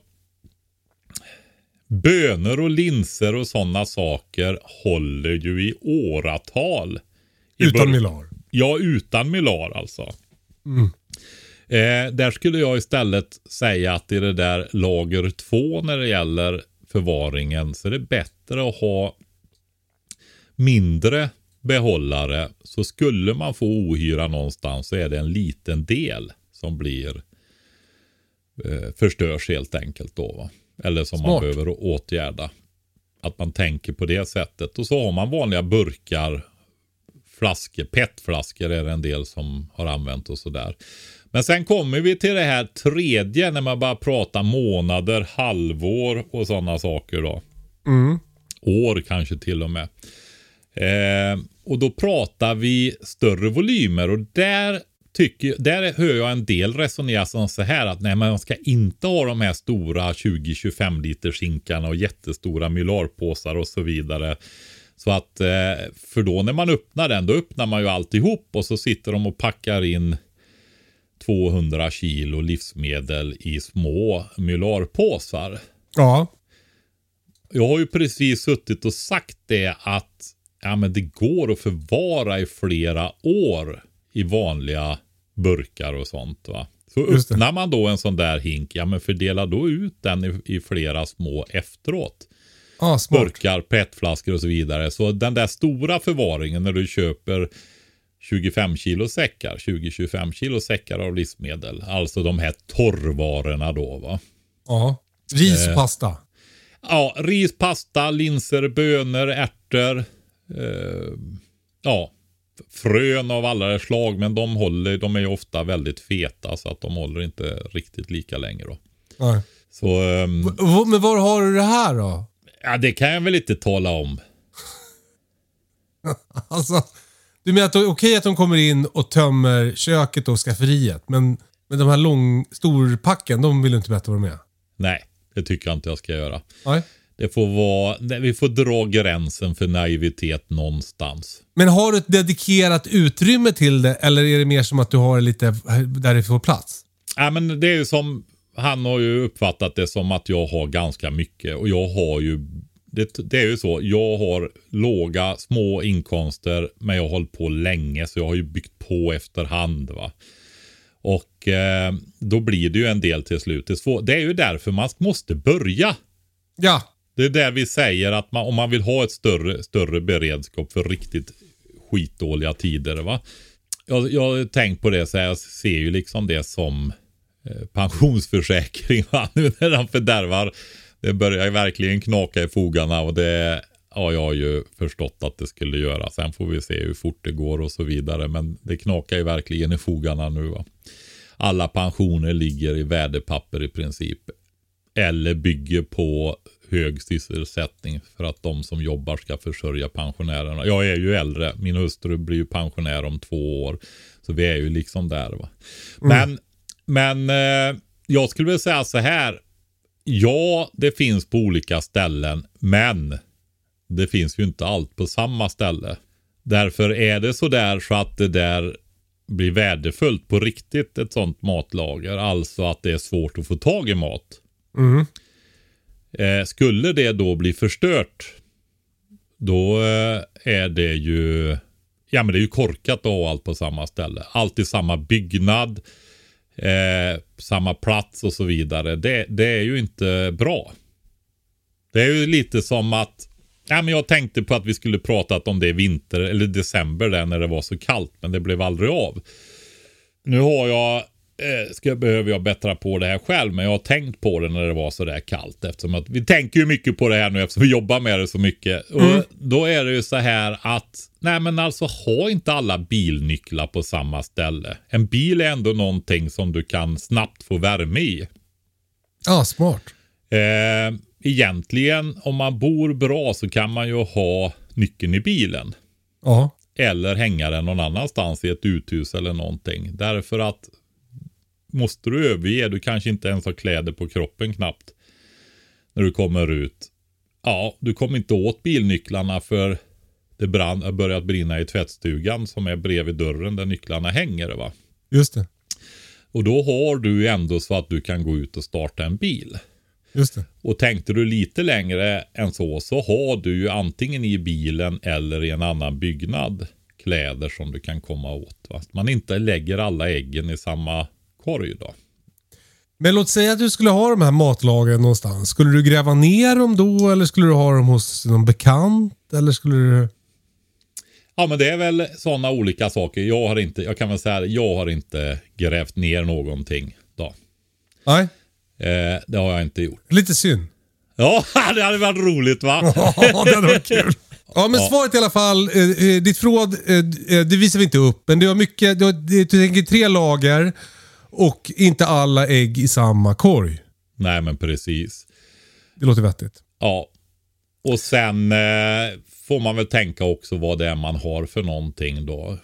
bönor och linser och sådana saker håller ju i åratal. I utan bör- mylar? Ja, utan mylar alltså. Mm. Eh, där skulle jag istället säga att i det där lager två när det gäller förvaringen så är det bättre att ha mindre behållare. Så skulle man få ohyra någonstans så är det en liten del som blir eh, förstörs helt enkelt då va? Eller som Smart. Man behöver åtgärda. Att man tänker på det sättet. Och så har man vanliga burkar, flaskor, petflaskor är det en del som har använt och sådär. Men sen kommer vi till det här tredje när man bara pratar månader, halvår och sådana saker då. Mm. År kanske till och med. Eh, och då pratar vi större volymer och där tycker, där hör jag en del resonera som så här att nej, man ska inte ha de här stora tjugo till tjugofem liters hinkarna och jättestora mylarpåsar och så vidare. Så att eh, för då när man öppnar den, då öppnar man ju alltihop och så sitter de och packar in tvåhundra kilo livsmedel i små mylarpåsar. Ja. Jag har ju precis suttit och sagt det att ja, men det går att förvara i flera år i vanliga burkar och sånt va. Så öppnar man då en sån där hink, ja men fördela då ut den i, i flera små efteråt. Ah, smart. Burkar, petflaskor och så vidare. Så den där stora förvaringen när du köper tjugofem kilo säckar, tjugo till tjugofem kilo säckar av livsmedel. Alltså de här torrvarorna då va. Ja, ris och pasta. Eh, ja, ris, pasta, linser, bönor, ärtor. Eh, ja, frön av alla slag, men de håller, de är ju ofta väldigt feta så att de håller inte riktigt lika länge då. Nej. Så, um, v- men var har du det här då? Ja, det kan jag väl inte tala om. Alltså, du menar att det är okej att de kommer in och tömmer köket och skafferiet, men, men de här lång, storpacken, de vill du inte berätta vad de är? Nej, det tycker jag inte jag ska göra. Nej. Det får vara, vi får dra gränsen för naivitet någonstans. Men har du ett dedikerat utrymme till det, eller är det mer som att du har lite där det får plats? Ja, men det är ju som, han har ju uppfattat det som att jag har ganska mycket och jag har ju det, det är ju så. Jag har låga, små inkomster, men jag har hållit på länge, så jag har ju byggt på efterhand, va. Och eh, då blir det ju en del till slut. Det är, svår, det är ju därför man måste börja. Ja. Det är där vi säger att man, om man vill ha ett större, större beredskap för riktigt skitdåliga tider, va. Jag, jag har tänkt på det, så jag ser ju liksom det som eh, pensionsförsäkring, va? Nu när de fördärvar, det börjar ju verkligen knaka i fogarna, och det, ja, jag har ju förstått att det skulle göra. Sen får vi se hur fort det går och så vidare, men det knakar ju verkligen i fogarna nu, va. Alla pensioner ligger i värdepapper i princip, eller bygger på hög sysselsättning för att de som jobbar ska försörja pensionärerna. Jag är ju äldre, min hustru blir ju pensionär om två år, så vi är ju liksom där, va. Men, mm. men eh, jag skulle vilja säga så här, ja, det finns på olika ställen, men det finns ju inte allt på samma ställe. Därför är det så där så att det där blir värdefullt på riktigt, ett sånt matlager, alltså att det är svårt att få tag i mat. Mm. Eh, skulle det då bli förstört, då eh, är det ju, ja, men det är ju korkat att ha allt på samma ställe. Allt i samma byggnad, eh, samma plats och så vidare. Det, det är ju inte bra. Det är ju lite som att, ja, men jag tänkte på att vi skulle prata om det i vinter eller december där när det var så kallt, men det blev aldrig av. Nu har jag Ska, behöver jag bättra på det här själv, men jag har tänkt på det när det var så där kallt, eftersom att vi tänker ju mycket på det här nu eftersom vi jobbar med det så mycket. Mm. Och då är det ju så här att, nej men alltså, ha inte alla bilnycklar på samma ställe. En bil är ändå någonting som du kan snabbt få värme i. Ja, ah, smart. Eh, egentligen, om man bor bra så kan man ju ha nyckeln i bilen. Ja. Eller hänga den någon annanstans i ett uthus eller någonting. Därför att måste du överge, du kanske inte ens har kläder på kroppen knappt när du kommer ut. Ja, du kommer inte åt bilnycklarna för det brann, har börjat brinna i tvättstugan som är bredvid dörren där nycklarna hänger, va? Just det. Och då har du ändå så att du kan gå ut och starta en bil. Just det. Och tänkte du lite längre än så, så har du ju antingen i bilen eller i en annan byggnad kläder som du kan komma åt, va? Man inte lägger alla äggen i samma korg då. Men låt säga att du skulle ha de här matlagren någonstans. Skulle du gräva ner dem då, eller skulle du ha dem hos någon bekant, eller skulle du... Ja, men det är väl sådana olika saker. Jag har inte, jag kan väl säga, jag har inte grävt ner någonting då. Nej. Eh, det har jag inte gjort. Lite synd. Ja, det hade varit roligt, va? Ja, det hade varit kul. Ja, men ja. Svaret i alla fall, eh, ditt förråd, eh, det visar vi inte upp. Men det var mycket, det var, du tänker tre lager och inte alla ägg i samma korg. Nej, men precis. Det låter vettigt. Ja. Och sen eh, får man väl tänka också vad det är man har för någonting då.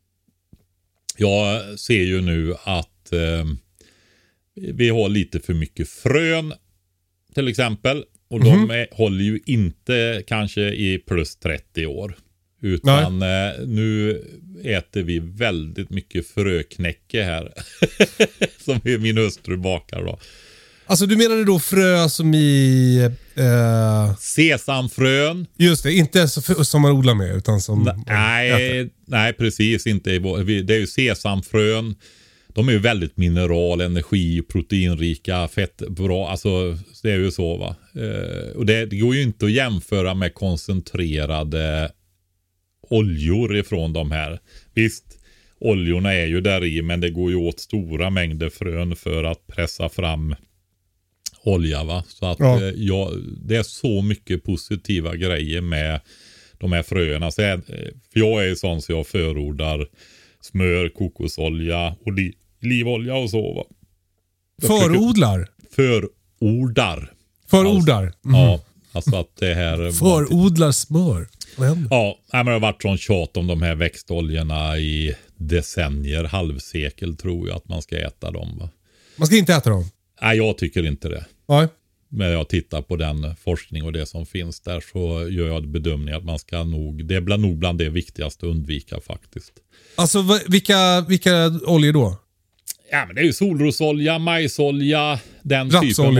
Jag ser ju nu att eh, vi har lite för mycket frön till exempel. Och mm-hmm. de är, håller ju inte kanske i plus trettio år. Utan eh, nu äter vi väldigt mycket fröknäcke här. Som min hustru bakar då. Alltså du menade då frö som i... Eh... Sesamfrön. Just det, inte så, som man odlar med utan som... Nej, nej precis inte. Det är ju sesamfrön. De är ju väldigt mineral, energi, proteinrika, fett, bra. Alltså det är ju så, va. Eh, och det, det går ju inte att jämföra med koncentrerade oljor ifrån de här. Visst, oljorna är ju där i, men det går ju åt stora mängder frön för att pressa fram olja, va. Så att ja. Eh, ja, det är så mycket positiva grejer med de här fröerna. Så jag, för jag är ju sån så jag förordar smör, kokosolja, olivolja och så, va. Förordlar? Förordar. Förordar? Mm. Ja, alltså att det här... Förodlar smör? Ja, men det har varit sån tjat om de här växtoljorna i decennier, halvsekel tror jag att man ska äta dem, va. Man ska inte äta dem? Nej, jag tycker inte det. Nej. Men jag tittar på den forskning och det som finns där, så gör jag bedömningen att man ska nog, det är bland, nog bland det viktigaste att undvika faktiskt. Alltså vilka, vilka oljor då? Ja, men det är ju solrosolja, majsolja, den rapsolja. typen.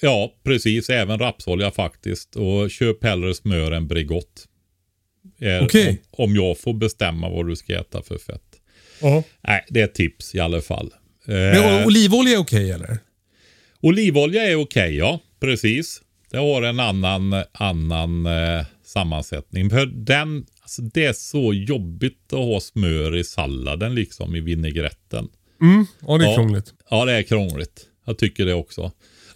Ja, precis. Även rapsolja faktiskt. Och köp hellre smör än Bregott. Är, Okej. om, om jag får bestämma vad du ska äta för fett. Ja. Nej, det är ett tips i alla fall. Men Eh, olivolja är okej eller? olivolja är okej, ja. Precis. Det har en annan, annan eh, sammansättning. För den, alltså det är så jobbigt att ha smör i salladen liksom, i vinägretten. Mm, ja det är Ja. krångligt. Ja, det är krångligt. Jag tycker det också.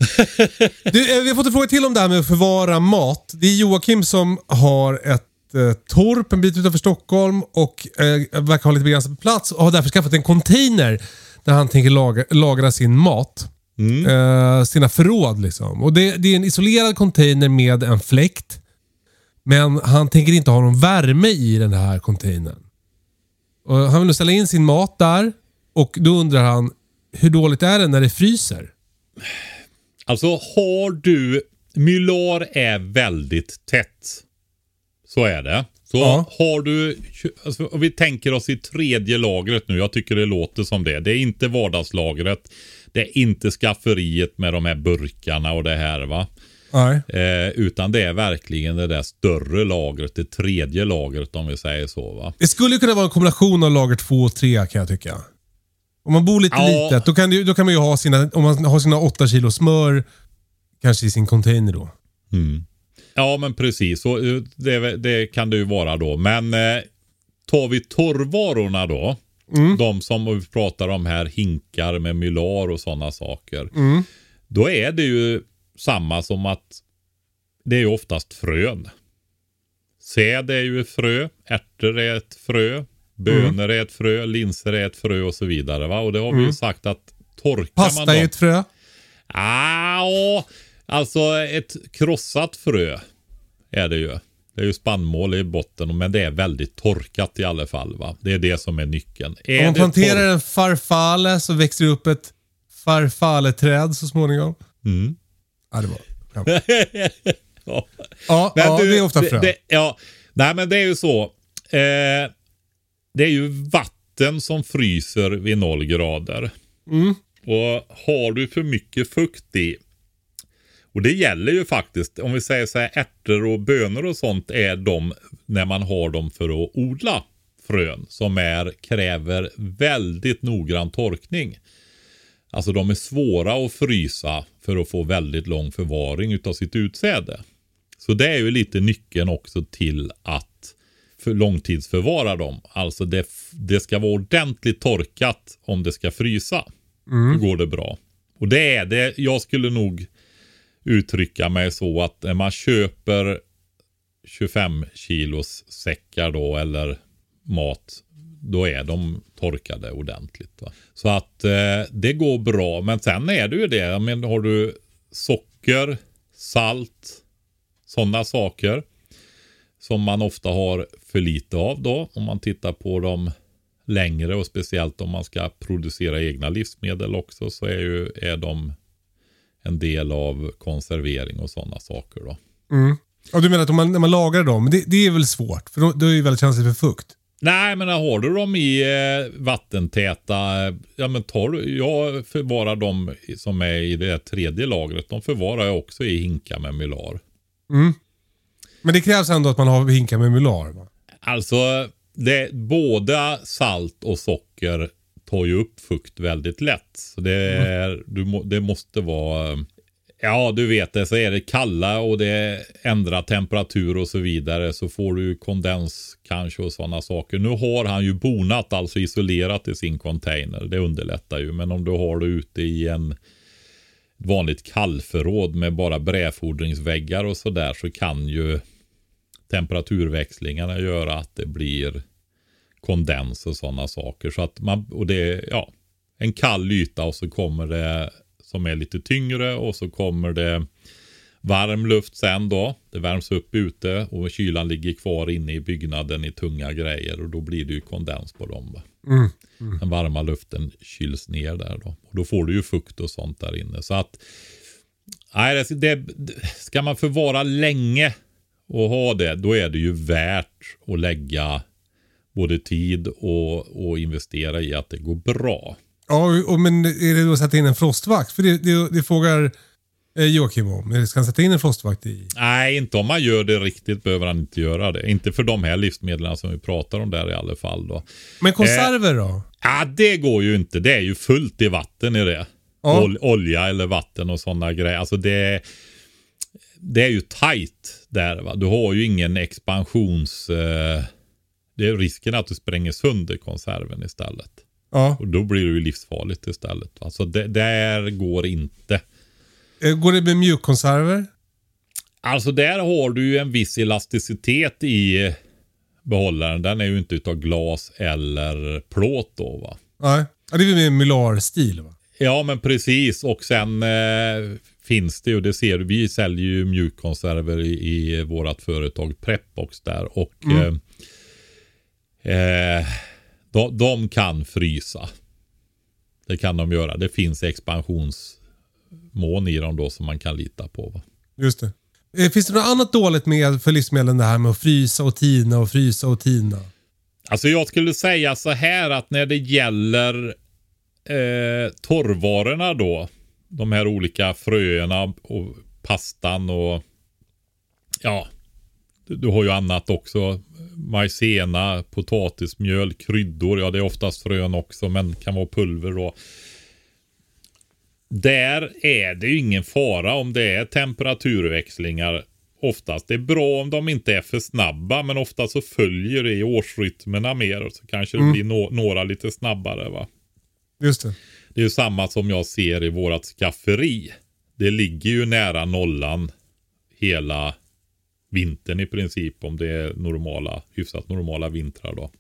Du, eh, vi har fått en fråga till om det här med att förvara mat. Det är Joakim som har ett eh, torp en bit utanför Stockholm och eh, verkar ha lite begränsad plats och har därför skaffat en container där han tänker lagra, lagra sin mat. Mm. Eh, sina förråd liksom. Och det, det är en isolerad container med en fläkt. Men han tänker inte ha någon värme i den här containern. Och han vill nu ställa in sin mat där. Och då undrar han, hur dåligt är det när det fryser? Alltså har du... Mylar är väldigt tätt. Så är det. Så Ja. har du... Alltså, och vi tänker oss i tredje lagret nu. Jag tycker det låter som det. Det är inte vardagslagret. Det är inte skafferiet med de här burkarna och det här va. Nej. Eh, utan det är verkligen det där större lagret. Det tredje lagret om vi säger så va. Det skulle kunna vara en kombination av lager två och tre kan jag tycka. Om man bor lite Ja. litet, då kan, det, då kan man ju ha sina, om man har sina åtta kilo smör kanske i sin container då. Mm. Ja men precis. Så, eh, det, det kan det ju vara då. Men eh, tar vi torrvarorna då. Mm. De som vi pratar om här, hinkar med mylar och sådana saker. Mm. Då är det ju samma som att det är ju oftast frön. Säd är ju ett frö, ärtor är ett frö, bönor Mm. är ett frö, linser är ett frö och så vidare va. Och det har vi ju Mm. sagt att torkar Pasta man dem... är ett frö. Ah, alltså ett krossat frö är det ju. Det är ju spannmål i botten men det är väldigt torkat i alla fall va. Det är det som är nyckeln. Är Om man det planterar tork- en farfalle så växer det upp ett farfalleträd så småningom. Mm. Ja, det var... Ja, ja. ja, Men ja du, det är ofta frö. Det, ja, nej men det är ju så. Eh, det är ju vatten som fryser vid noll grader. Mm. Och har du för mycket fukt i. Och det gäller ju faktiskt. Om vi säger så här, ärtor och bönor och sånt är de när man har dem för att odla frön. Som är, kräver väldigt noggrann torkning. Alltså de är svåra att frysa för att få väldigt lång förvaring utav sitt utsäde. Så det är ju lite nyckeln också till att för långtidsförvara dem. Alltså det, det ska vara ordentligt torkat om det ska frysa. Mm. Då går det bra. Och det är det, jag skulle nog uttrycka mig så att när man köper tjugofem kilos säckar då eller mat, då är de torkade ordentligt va? Så att eh, det går bra. Men sen är det ju det, men har du socker, salt, sådana saker som man ofta har för lite av då. Om man tittar på dem längre och speciellt om man ska producera egna livsmedel också så är ju är de en del av konservering och sådana saker då. Mm. Och du menar att om man, när man lagar dem, det, det är väl svårt? För då, då är ju väldigt känsligt för fukt. Nej, men har du dem i eh, vattentäta, eh, ja men tar du, jag förvarar dem som är i det tredje lagret, de förvarar jag också i hinkar med mylar. Mm. Men det krävs ändå att man har hinkar med mylar va? Alltså, det, både salt och socker tar ju upp fukt väldigt lätt. Så det, är, mm. du må, det måste vara... Ja, du vet det. Så är det kalla och det ändrar temperatur och så vidare. Så får du kondens kanske och sådana saker. Nu har han ju bonat, alltså isolerat i sin container. Det underlättar ju. Men om du har det ute i en vanligt kallförråd med bara brädfodringsväggar och sådär så kan ju temperaturväxlingarna göra att det blir kondens och sådana saker. Så att man, och det är ja, en kall yta och så kommer det som är lite tyngre och så kommer det varm luft sen då. Det värms upp ute och kylan ligger kvar inne i byggnaden i tunga grejer och då blir det ju kondens på dem. Va? Mm. Mm. Den varma luften kyls ner där då. Och då får du ju fukt och sånt där inne. Så att nej, det, det, ska man förvara länge och ha det, då är det ju värt att lägga både tid och, och investera i att det går bra. Ja, och, men är det då att sätta in en frostvakt? För det, det, det frågar eh, Joakim om? Ska han sätta in en frostvakt i? Nej, inte om man gör det riktigt behöver han inte göra det. Inte för de här livsmedlen som vi pratar om där i alla fall då. Men konserver eh, då? Ja, det går ju inte. Det är ju fullt i vatten i det. Ja. Ol- olja eller vatten och sådana grejer. Alltså det, det är ju tight där va. Du har ju ingen expansions... Eh, det är risken att du spränger sönder konserven istället. Ja. Och då blir det ju livsfarligt istället. Alltså det där går inte. Går det med mjukkonserver? Alltså där har du ju en viss elasticitet i behållaren. Den är ju inte utav glas eller plåt då va. Nej, ja, det är med Mylar-stil va? Ja men precis. Och sen eh, finns det ju, det ser du, vi säljer ju mjukkonserver i, i vårat företag Prepbox där. Och mm. eh, eh, de, de kan frysa. Det kan de göra. Det finns expansionsmån i dem då som man kan lita på va. Just det. Finns det något annat dåligt med för livsmedlen det här med att frysa och tina och frysa och tina? Alltså jag skulle säga så här att när det gäller eh, torrvarorna då, de här olika fröerna och pastan och ja, du, du har ju annat också, majsena, potatismjöl, kryddor, ja det är oftast frön också men kan vara pulver då. Där är det ju ingen fara om det är temperaturväxlingar oftast. Det är bra om de inte är för snabba men ofta så följer det i årsrytmerna mer och så kanske det mm. blir no- några lite snabbare va. Just det. Det är ju samma som jag ser i vårat skafferi. Det ligger ju nära nollan hela vintern i princip om det är normala, hyfsat normala vintrar då.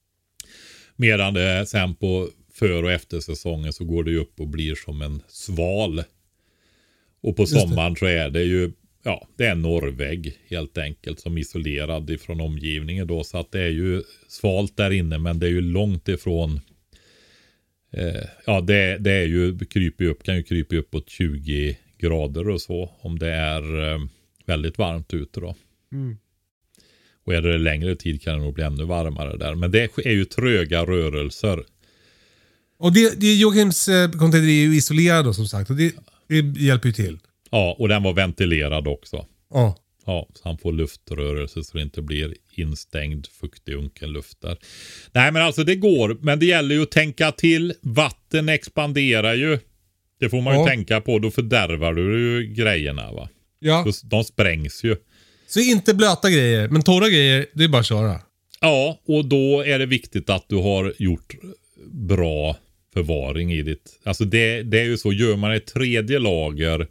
Medan det sen på för- och eftersäsongen så går det ju upp och blir som en sval. Och på sommaren så är det ju, ja, det är en norrvägg helt enkelt som isolerad ifrån omgivningen då. Så att det är ju svalt där inne men det är ju långt ifrån, eh, ja det, det är ju, kryper upp, kan ju krypa uppåt tjugo grader och så om det är eh, väldigt varmt ute då. Mm. Och är det längre tid kan det nog bli ännu varmare där. Men det är ju tröga rörelser. Och det, det Joakims eh, container är ju isolerad då, som sagt. Och det, det hjälper ju till. Ja, och den var ventilerad också. Ja. Ja, så han får luftrörelse så det inte blir instängd, fuktig, unken luft där. Nej, men alltså det går. Men det gäller ju att tänka till. Vatten expanderar ju. Det får man ja. ju tänka på. Då fördärvar du ju grejerna va. Ja. Så de sprängs ju. Så inte blöta grejer, men torra grejer, det är bara att köra. Ja, och då är det viktigt att du har gjort bra förvaring i ditt. Alltså det, det är ju så, gör man ett tredje lager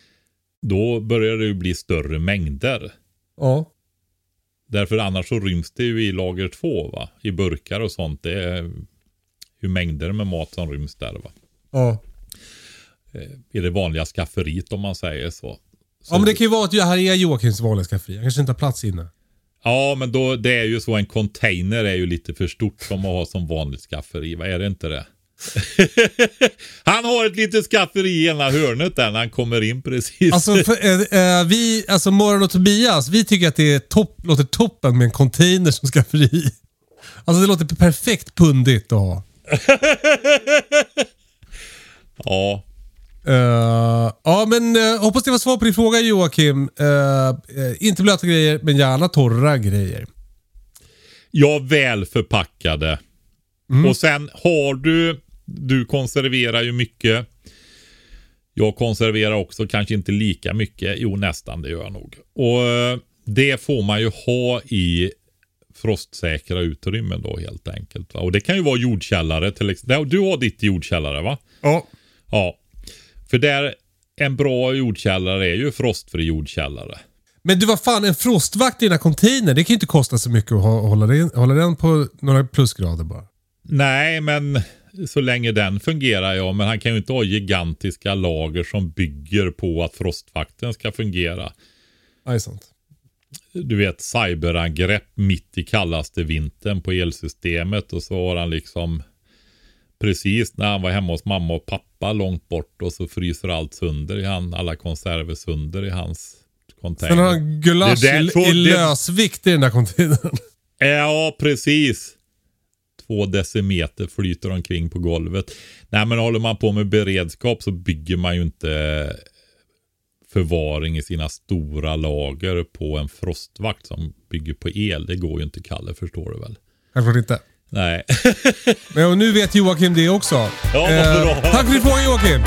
då börjar det ju bli större mängder. Ja. Därför annars så ryms det ju i lager två va. I burkar och sånt. Det är ju mängder med mat som ryms där va. Ja. I det vanliga skafferiet om man säger så. Så ja men det kan ju vara att det här är Joakims vanliga skafferi. Han kanske inte har plats inne. Ja men då, det är ju så, en container är ju lite för stort som att ha som vanligt skafferi. Vad är det inte det? Han har ett litet skafferi i ena hörnet där när han kommer in precis. Alltså, för, äh, äh, vi, alltså Morgon och Tobias, vi tycker att det är topp, låter toppen med en container som skafferi. Alltså det låter perfekt pundigt att ha. Ja. Uh, ja men uh, hoppas det var svar på din fråga Joakim. Uh, uh, inte blöta grejer men gärna torra grejer. Ja, väl förpackade. Mm. Och sen har du, du konserverar ju mycket. Jag konserverar också, kanske inte lika mycket. Jo, nästan, det gör jag nog. Och uh, det får man ju ha i frostsäkra utrymmen då helt enkelt. Va? Och det kan ju vara jordkällare till exempel. Du har ditt jordkällare va? Ja. Ja. För där en bra jordkällare är ju frostfri jordkällare. Men du, vad fan, en frostvakt i den här container, det kan ju inte kosta så mycket att hålla den, hålla den på några plusgrader bara. Nej, men så länge den fungerar, ja. Men han kan ju inte ha gigantiska lager som bygger på att frostvakten ska fungera. Ja, det är sant. Du vet, cyberangrepp mitt i kallaste vintern på elsystemet och så har han liksom... Precis när han var hemma hos mamma och pappa långt bort och så fryser allt sönder i han, alla konserver sönder i hans container. Sen har han gulasch i, i lösvikt i den där containern. Ja, precis. Två decimeter flyter omkring på golvet. Nej, men håller man på med beredskap så bygger man ju inte förvaring i sina stora lager på en frostvakt som bygger på el. Det går ju inte, Kalle, förstår du väl? Självklart inte. Nej. Men och nu vet Joakim det också. Ja, vad bra. Tack för din fråga, Joakim.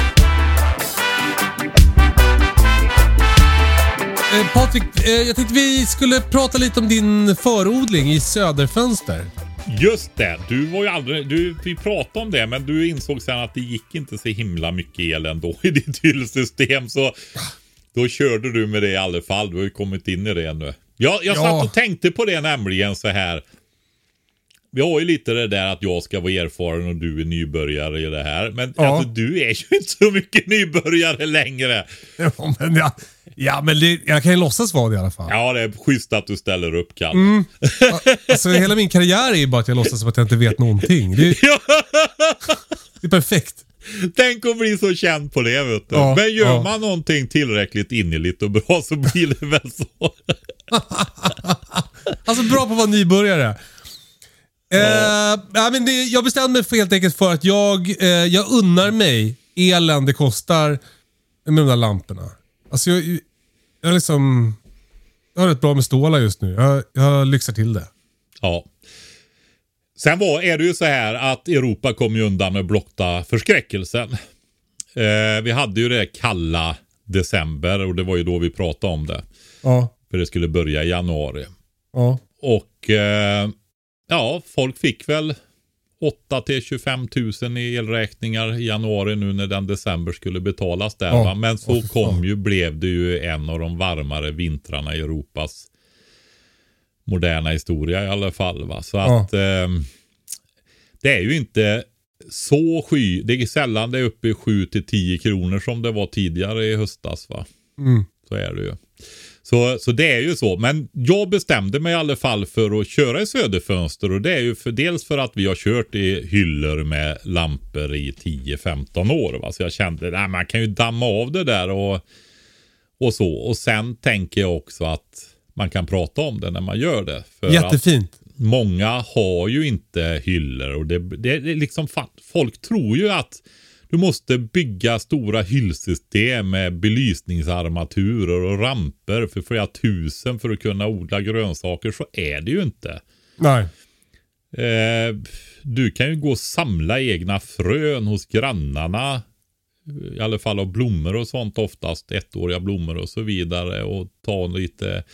Eh, Patrik, eh, jag tänkte vi skulle prata lite om din förodling i Söderfönster. Just det, du var ju aldrig, du, vi pratade om det, men du insåg sen att det gick inte så himla mycket el ändå i ditt hyllsystem, så då körde du med det i alla fall. Du har ju kommit in i det nu. Jag, jag Ja. satt och tänkte på det nämligen så här. Vi har ju lite det där att jag ska vara erfaren och du är nybörjare i det här. Men Ja. alltså, du är ju inte så mycket nybörjare längre. Ja, men, ja, ja, men det, jag kan ju låtsas vara det i alla fall. Ja, det är schysst att du ställer upp, Kalle. Mm. Alltså hela min karriär är ju bara att jag låtsas som att jag inte vet någonting. Det, Ja. det är perfekt. Tänk att bli så känd på det, vet du. Ja, Men gör ja. man någonting tillräckligt innerligt och bra så blir det väl så. Alltså bra på att vara nybörjare. Ja. Eh, ja, men det, jag bestämde mig för helt enkelt för att jag, eh, jag unnar mig elen det kostar med de där lamporna. Alltså jag, jag liksom... Jag har rätt bra med stålar just nu. Jag, jag lyxar till det. Ja. Sen var, är det ju så här att Europa kom ju undan med blotta förskräckelsen. Eh, vi hade ju det kalla december och det var ju då vi pratade om det. Ja. För det skulle börja i januari. Ja. Och eh, ja, folk fick väl åtta till tjugofem tusen i elräkningar i januari nu när den december skulle betalas där. Ja. Va? Men så Oh, kom ju, blev det ju en av de varmare vintrarna i Europas moderna historia i alla fall. Va? Så Ja. att eh, det är ju inte så sky. Det är sällan det är uppe i sju till tio kronor som det var tidigare i höstas. Va? Mm. Så är det ju. Så, så det är ju så. Men jag bestämde mig i alla fall för att köra i Söderfönster. Och det är ju för, dels för att vi har kört i hyllor med lampor i tio femton år. Va? Så jag kände att man kan ju damma av det där och, och så. Och sen tänker jag också att man kan prata om det när man gör det. För Jättefint. att många har ju inte hyllor. Och det, det, det är liksom, folk tror ju att du måste bygga stora hyllsystem med belysningsarmaturer och ramper för flera tusen för att kunna odla grönsaker. Så är det ju inte. Nej. Eh, du kan ju gå och samla egna frön hos grannarna. I alla fall av blommor och sånt, oftast ettåriga blommor och så vidare. Och ta lite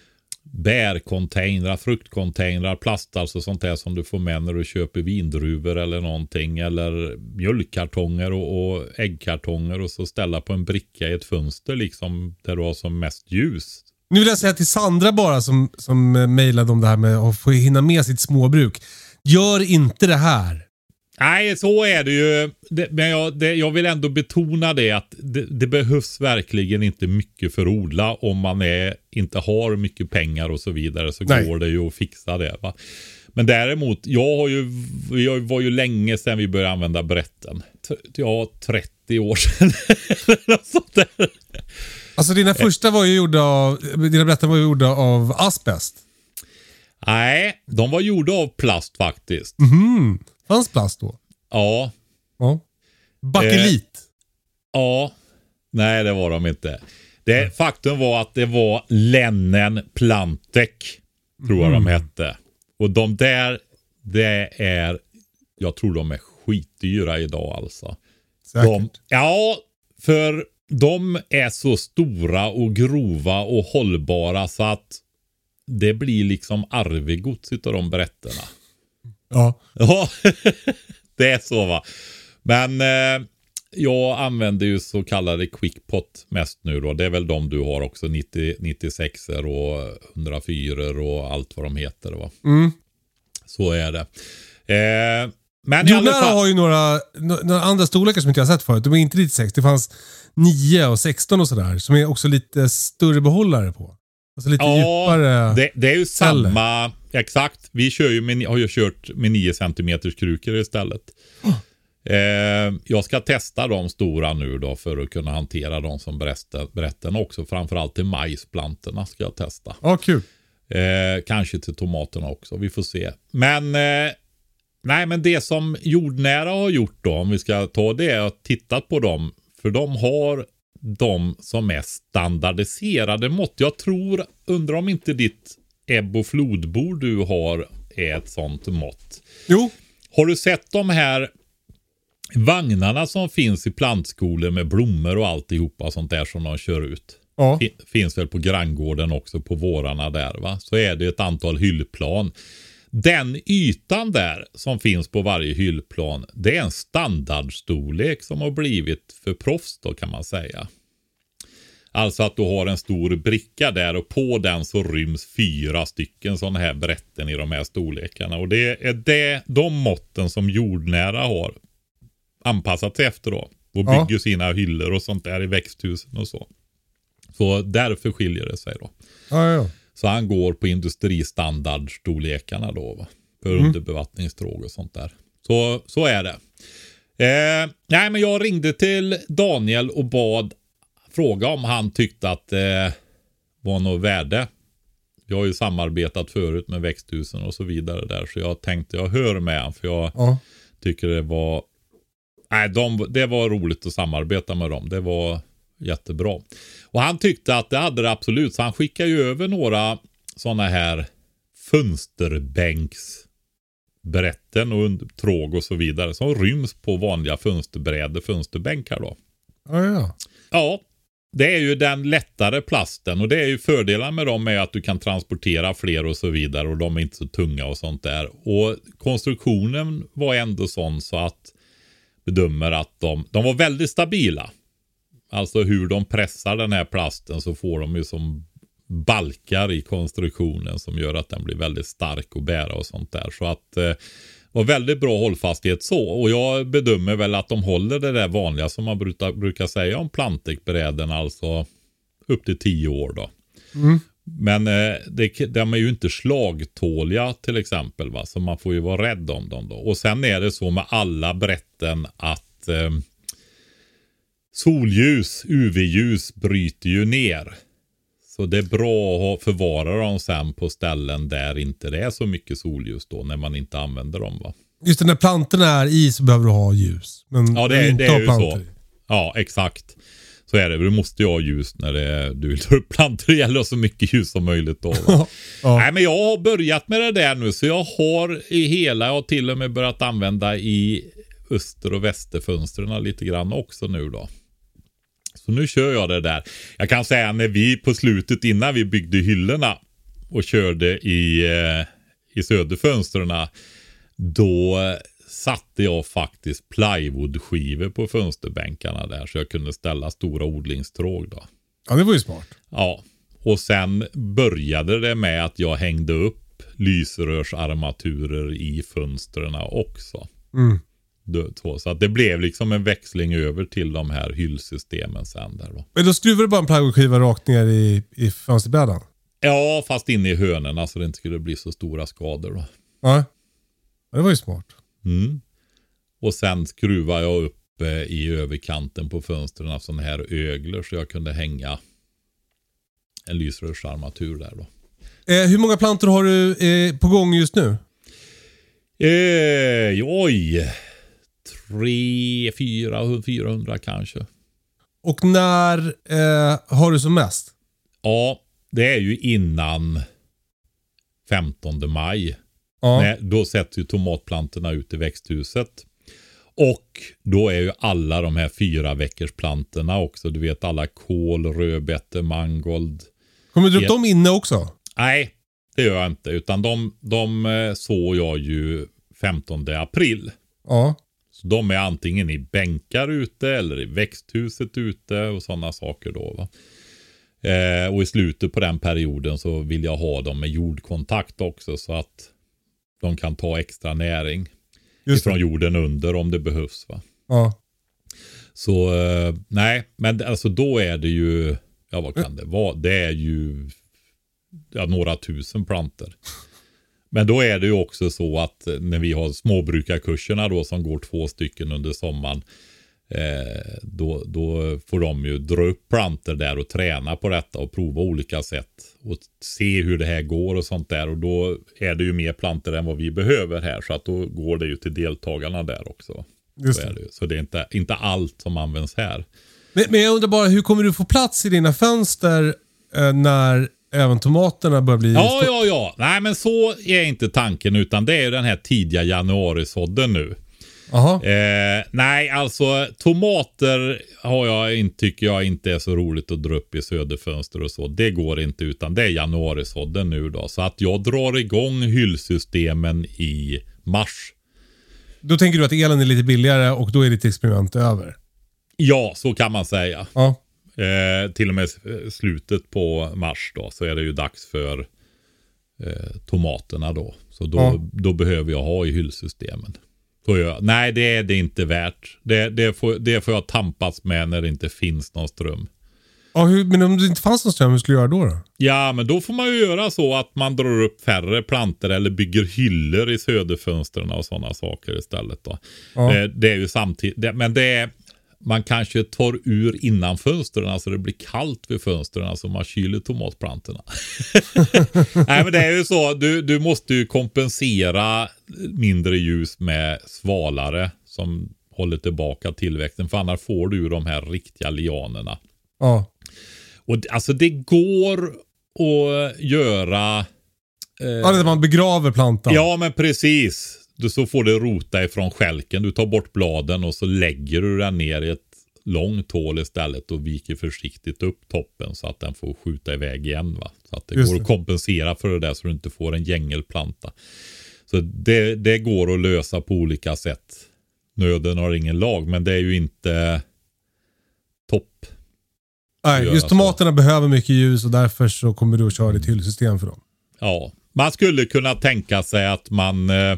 bärcontainrar, fruktcontainrar, plast, alltså sånt där som du får med när du köper vindruvor eller någonting, eller mjölkkartonger och, och äggkartonger, och så ställa på en bricka i ett fönster liksom där du har som mest ljus. Nu vill jag säga till Sandra bara som, som mejlade om det här med att få hinna med sitt småbruk. Gör inte det här. Nej, så är det ju. Det, men jag, det, jag vill ändå betona det att det, det behövs verkligen inte mycket för att odla om man är, inte har mycket pengar och så vidare, så Nej. går det ju att fixa det. Va? Men däremot, jag har ju, jag var ju länge sedan vi började använda brätten. Ja, trettio år sedan. Sånt där. Alltså dina första var ju gjorda av, dina brätten var ju gjorda av asbest. Nej, de var gjorda av plast faktiskt. Mhm. Fanns plast då? Ja. Ja. Bakelit. Eh, ja. Nej, det var de inte. Det, faktum var att det var Lennen Plantek, tror jag Mm. de hette. Och de där, det är, jag tror de är skitdyra idag alltså. Säkert. De, ja, för de är så stora och grova och hållbara så att det blir liksom arvegods utav de berätterna. Ja. Ja, det är så va. Men eh, jag använder ju så kallade quickpot mest nu då. Det är väl de du har också, nittio, nittiosex och hundrafyra och allt vad de heter va. Mm. Så är det. Eh, men i alla Jordnära fall, har ju några, några andra storlekar som inte jag har sett förut. De är inte nittiosex. Det fanns nio och sexton och sådär. Som är också lite större behållare på. Alltså lite ja, djupare. det, det är ju celler. samma, exakt. Vi kör ju med, har ju kört med nio centimeters krukor istället. Oh. Eh, jag ska testa de stora nu då för att kunna hantera dem som berätten också. Framförallt till majsplantorna ska jag testa. Ja, kul. Eh, kanske till tomaterna också, vi får se. Men eh, nej, men det som Jordnära har gjort då, om vi ska ta det och tittat på dem, för de har de som är standardiserade mått. Jag tror, undrar om inte ditt ebb- och flodbord du har är ett sånt mått. Jo. Har du sett de här vagnarna som finns i plantskolor med blommor och alltihopa och sånt där som de kör ut? Ja. Finns väl på granngården också på vårarna där, va? Så är det ett antal hyllplan. Den ytan där som finns på varje hyllplan, det är en standardstorlek som har blivit för proffs då, kan man säga. Alltså att du har en stor bricka där och på den så ryms fyra stycken sådana här brätten i de här storlekarna. Och det är det, de måtten som jordnära har anpassat sig efter då. Och bygger ja. sina hyllor och sånt där i växthusen och så. Så därför skiljer det sig då. Ja, ja. Så han går på industristandardstorlekarna då, va? För mm. underbevattningstråg och sånt där. Så, så är det. Eh, nej, men jag ringde till Daniel och bad fråga om han tyckte att det eh, var något värde. Jag har ju samarbetat förut med växthusen och så vidare där. Så jag tänkte jag hör med han, för jag ja. tycker det var nej, de, det var roligt att samarbeta med dem. Det var jättebra. Och han tyckte att det hade det absolut. Så han skickade ju över några sådana här fönsterbänksbrätten och tråg och så vidare som ryms på vanliga fönsterbrädor, fönsterbänkar då. Ja, ja. Ja, det är ju den lättare plasten och det är ju fördelar med dem är att du kan transportera fler och så vidare och de är inte så tunga och sånt där. Och konstruktionen var ändå sån så att bedömer att de, de var väldigt stabila. Alltså hur de pressar den här plasten så får de ju som balkar i konstruktionen som gör att den blir väldigt stark att bära och sånt där. Så att eh, var väldigt bra hållfasthet så. Och jag bedömer väl att de håller det där vanliga som man brukar, brukar säga om plantekbräden, alltså upp till tio år då. Mm. Men eh, det, de är ju inte slagtåliga till exempel, va? Så man får ju vara rädd om dem då. Och sen är det så med alla brätten att eh, solljus, U V-ljus bryter ju ner. Så det är bra att förvara dem sen på ställen där inte det är så mycket solljus då, när man inte använder dem, va? Just när plantorna är i så behöver du ha ljus. Men ja, det är, det är ju så. Ja, exakt. Så är det. Du måste ju ha ljus när det är, du vill ta upp plantor. Det gäller så mycket ljus som möjligt då. Ja. Nej, men jag har börjat med det där nu. Så jag har i hela, jag har till och med börjat använda i öster- och västerfönstren lite grann också nu då. Så nu kör jag det där. Jag kan säga när vi på slutet innan vi byggde hyllorna och körde i, eh, i söderfönstren, då satte jag faktiskt plywoodskivor på fönsterbänkarna där så jag kunde ställa stora odlingstråg då. Ja, det var ju smart. Ja, och sen började det med att jag hängde upp lysrörsarmaturer i fönstren också. Mm. Så att det blev liksom en växling över till de här hyllsystemen sen där då. Men då skruvar du bara en plywoodskiva rakt ner i, i fönsterbrädan? Ja, fast inne i hörnerna så det inte skulle bli så stora skador då. Ja, det var ju smart. Mm. Och sen skruvar jag upp eh, i överkanten på fönstren sådana här ögler så jag kunde hänga en lysrörsarmatur där då. Eh, hur många plantor har du eh, på gång just nu? Eh, oj... Tre, fyra, fyrahundra kanske. Och när eh, har du som mest? Ja, det är ju innan femtonde maj. Ja. Nej, då sätts ju tomatplantorna ut i växthuset. Och då är ju alla de här fyra veckors plantorna också. Du vet alla kål, rödbete, mangold. Kommer du upp dem inne också? Nej, det gör jag inte. Utan de, de såg jag ju femtonde april. Ja. Så de är antingen i bänkar ute eller i växthuset ute och sådana saker då, va. Eh, och i slutet på den perioden så vill jag ha dem med jordkontakt också så att de kan ta extra näring ifrån jorden under om det behövs, va. Ja. Så eh, nej, men alltså då är det ju, ja vad kan det vara? Det är ju ja, några tusen plantor. Men då är det ju också så att när vi har småbrukarkurserna då som går två stycken under sommaren, eh, då, då får de ju dra upp plantor där och träna på detta och prova olika sätt och se hur det här går och sånt där. Och då är det ju mer plantor än vad vi behöver här, så att då går det ju till deltagarna där också. Just så, är det. Så det är inte, inte allt som används här. Men, men jag undrar bara, hur kommer du få plats i dina fönster eh, när även tomaterna börjar bli... Ja, ja, ja. Nej, men så är inte tanken, utan det är den här tidiga januarisådden nu. Aha. Eh, nej, alltså tomater har jag inte, tycker jag inte är så roligt att dra upp i söderfönster och så. Det går inte, utan det är januarisådden nu då. Så att jag drar igång hyllsystemen i mars. Då tänker du att elen är lite billigare och då är ditt experiment över? Ja, så kan man säga. Ja. Eh, till och med slutet på mars då så är det ju dags för eh, tomaterna då. Så då, ja. då behöver jag ha i hyllsystemen. Så jag, nej, det är det inte värt. Det, det, får, det får jag tampas med när det inte finns någon ström. Ja, hur, men om det inte fanns någon ström, hur skulle du göra då då? Ja, men då får man ju göra så att man drar upp färre plantor eller bygger hyllor i söderfönstren och sådana saker istället då. Ja. Det, det är ju samtidigt, det, men det är, man kanske tar ur innan fönstren så det blir kallt vid fönstren så man kyler tomatplantorna. Nej, men det är ju så, du, du måste ju kompensera mindre ljus med svalare som håller tillbaka tillväxten, för annars får du de här riktiga lianerna. Ja. Och alltså det går att göra... Eh, ja, det är man begraver plantan. Ja, men precis. Du så får det rota ifrån skälken. Du tar bort bladen och så lägger du den ner i ett långt hål istället och viker försiktigt upp toppen så att den får skjuta iväg igen. Va? Så att det Just går det. att kompensera för det där så du inte får en gängelplanta. Så det, det går att lösa på olika sätt. Nöden har ingen lag, men det är ju inte topp. Nej, just så. tomaterna behöver mycket ljus och därför så kommer du att köra ditt hyllsystem för dem. Ja, man skulle kunna tänka sig att man eh,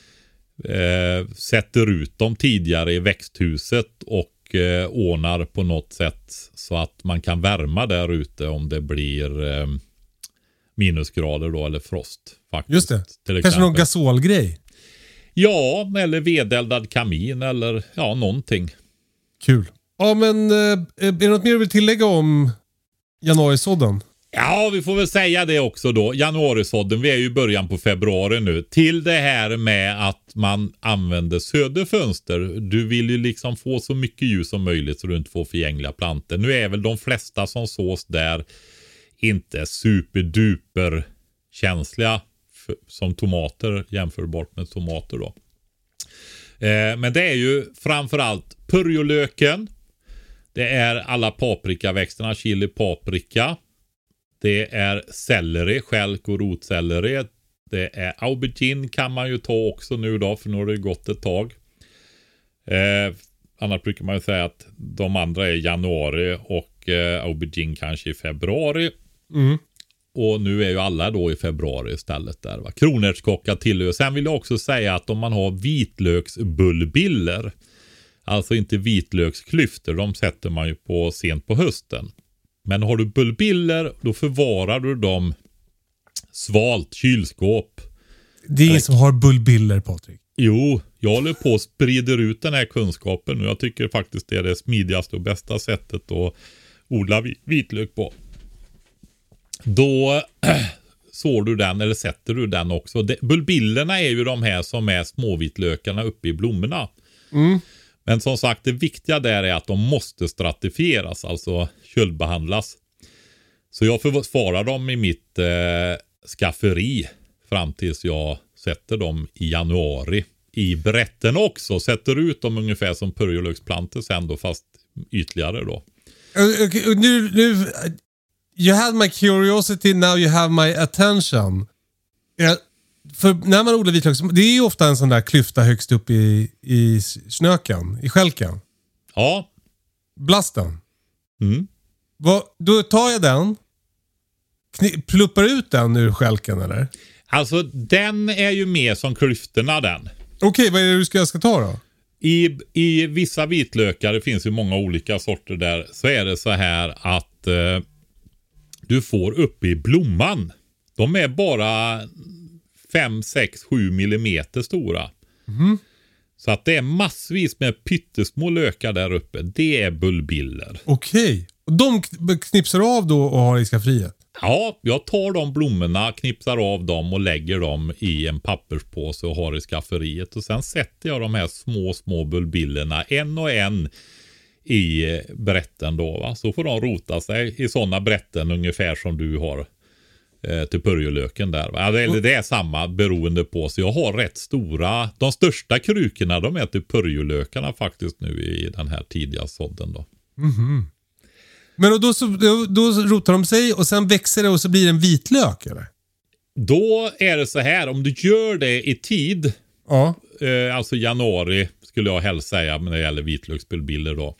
eh, sätter ut dem tidigare i växthuset och eh, ordnar på något sätt så att man kan värma där ute om det blir eh, minusgrader då eller frost. Faktiskt, Just det, till kanske någon exempel. gasolgrej. Ja, eller vedeldad kamin eller ja, någonting. Kul. Ja, men eh, är det något mer du vill tillägga om januarisådden? Ja, vi får väl säga det också då. Januarisådden, vi är ju i början på februari nu. Till det här med att man använder söderfönster. Du vill ju liksom få så mycket ljus som möjligt så du inte får förgängliga plantor. Nu är väl de flesta som sås där inte superduper känsliga för, som tomater, jämförbart med tomater då. Eh, men det är ju framförallt purjolöken. Det är alla paprikaväxterna, chili paprika. Det är selleri, skälk och rotselleri. Det är aubergine kan man ju ta också nu då, för nu har det gått ett tag. Eh, annars brukar man ju säga att de andra är januari och eh, aubergine kanske i februari. Mm. Och nu är ju alla då i februari istället där va. Kronärtskocka tillhör. Sen vill jag också säga att om man har vitlöksbullbiller, alltså inte vitlöksklyftor, de sätter man ju på sent på hösten. Men har du bullbiller, då förvarar du dem svalt, kylskåp. Det är ingen som har bullbiller, Patrik. Jo, jag håller på och sprider ut den här kunskapen nu. Jag tycker faktiskt det är det smidigaste och bästa sättet att odla vitlök på. Då sår du den eller sätter du den också. Bullbillerna är ju de här som är småvitlökarna uppe i blommorna. Mm. Men som sagt, det viktiga där är att de måste stratifieras, alltså köldbehandlas. Så jag förvarar dem i mitt eh, skafferi fram tills jag sätter dem i januari. I brätten också, sätter ut dem ungefär som purjolöksplantor sen då, fast ytligare då. Okay, okay, nu, nu, you had my curiosity, now you have my attention. Jag, för när man odlar vitlök, det är ju ofta en sån där klyfta högst upp i, i snöken, i skälken. Ja. Blasten. Mm. Vad, då tar jag den, kni, pluppar ut den ur skälken eller? Alltså den är ju mer som klyftorna den. Okej, okay, vad är det du ska, jag ska ta då? I, I vissa vitlökar, det finns ju många olika sorter där, så är det så här att eh, du får uppe i blomman. De är bara fem, sex, sju millimeter stora. Mm. Så att det är massvis med pyttesmå lökar där uppe. Det är bullbiller. Okej. Okay. Och de knipsar av då och har i skafferiet? Ja, jag tar de blommorna, knipsar av dem och lägger dem i en papperspåse och har i skafferiet. Och sen sätter jag de här små, små bullbillerna en och en i brätten då, va? Så får de rota sig i sådana brätten ungefär som du har eh, till purjolöken där, va? Eller det är samma beroende på, så jag har rätt stora, de största krukorna de är till purjolökarna faktiskt nu i den här tidiga sådden då. Mm-hmm. Men och då, så, då, då rotar de sig och sen växer det och så blir det en vitlök, eller? Då är det så här, om du gör det i tid, ja. eh, alltså januari skulle jag helst säga när det gäller vitlöksbulbiller då.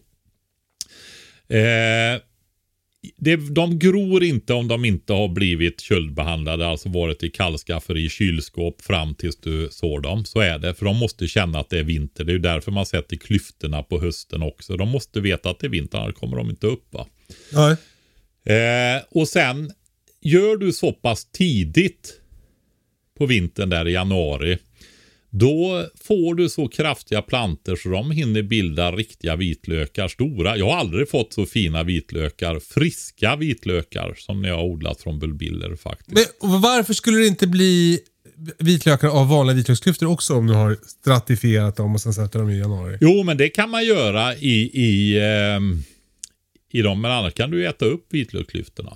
Eh, det, de gror inte om de inte har blivit köldbehandlade, alltså varit i kallskafferi i kylskåp fram tills du sår dem. Så är det, för de måste känna att det är vinter. Det är ju därför man sätter klyftorna på hösten också. De måste veta att det är vinter, annars kommer de inte upp, va? Nej. Eh, och sen gör du så pass tidigt på vintern där i januari, då får du så kraftiga planter så de hinner bilda riktiga vitlökar stora. Jag har aldrig fått så fina vitlökar, friska vitlökar som när jag har odlat från bulbiller faktiskt. Men och varför skulle det inte bli vitlökar av vanliga vitlöksklyftor också om du har stratifierat dem och sen sätter dem i januari? Jo, men det kan man göra i, i, eh, i dem, men annars kan du äta upp vitlöksklyftorna.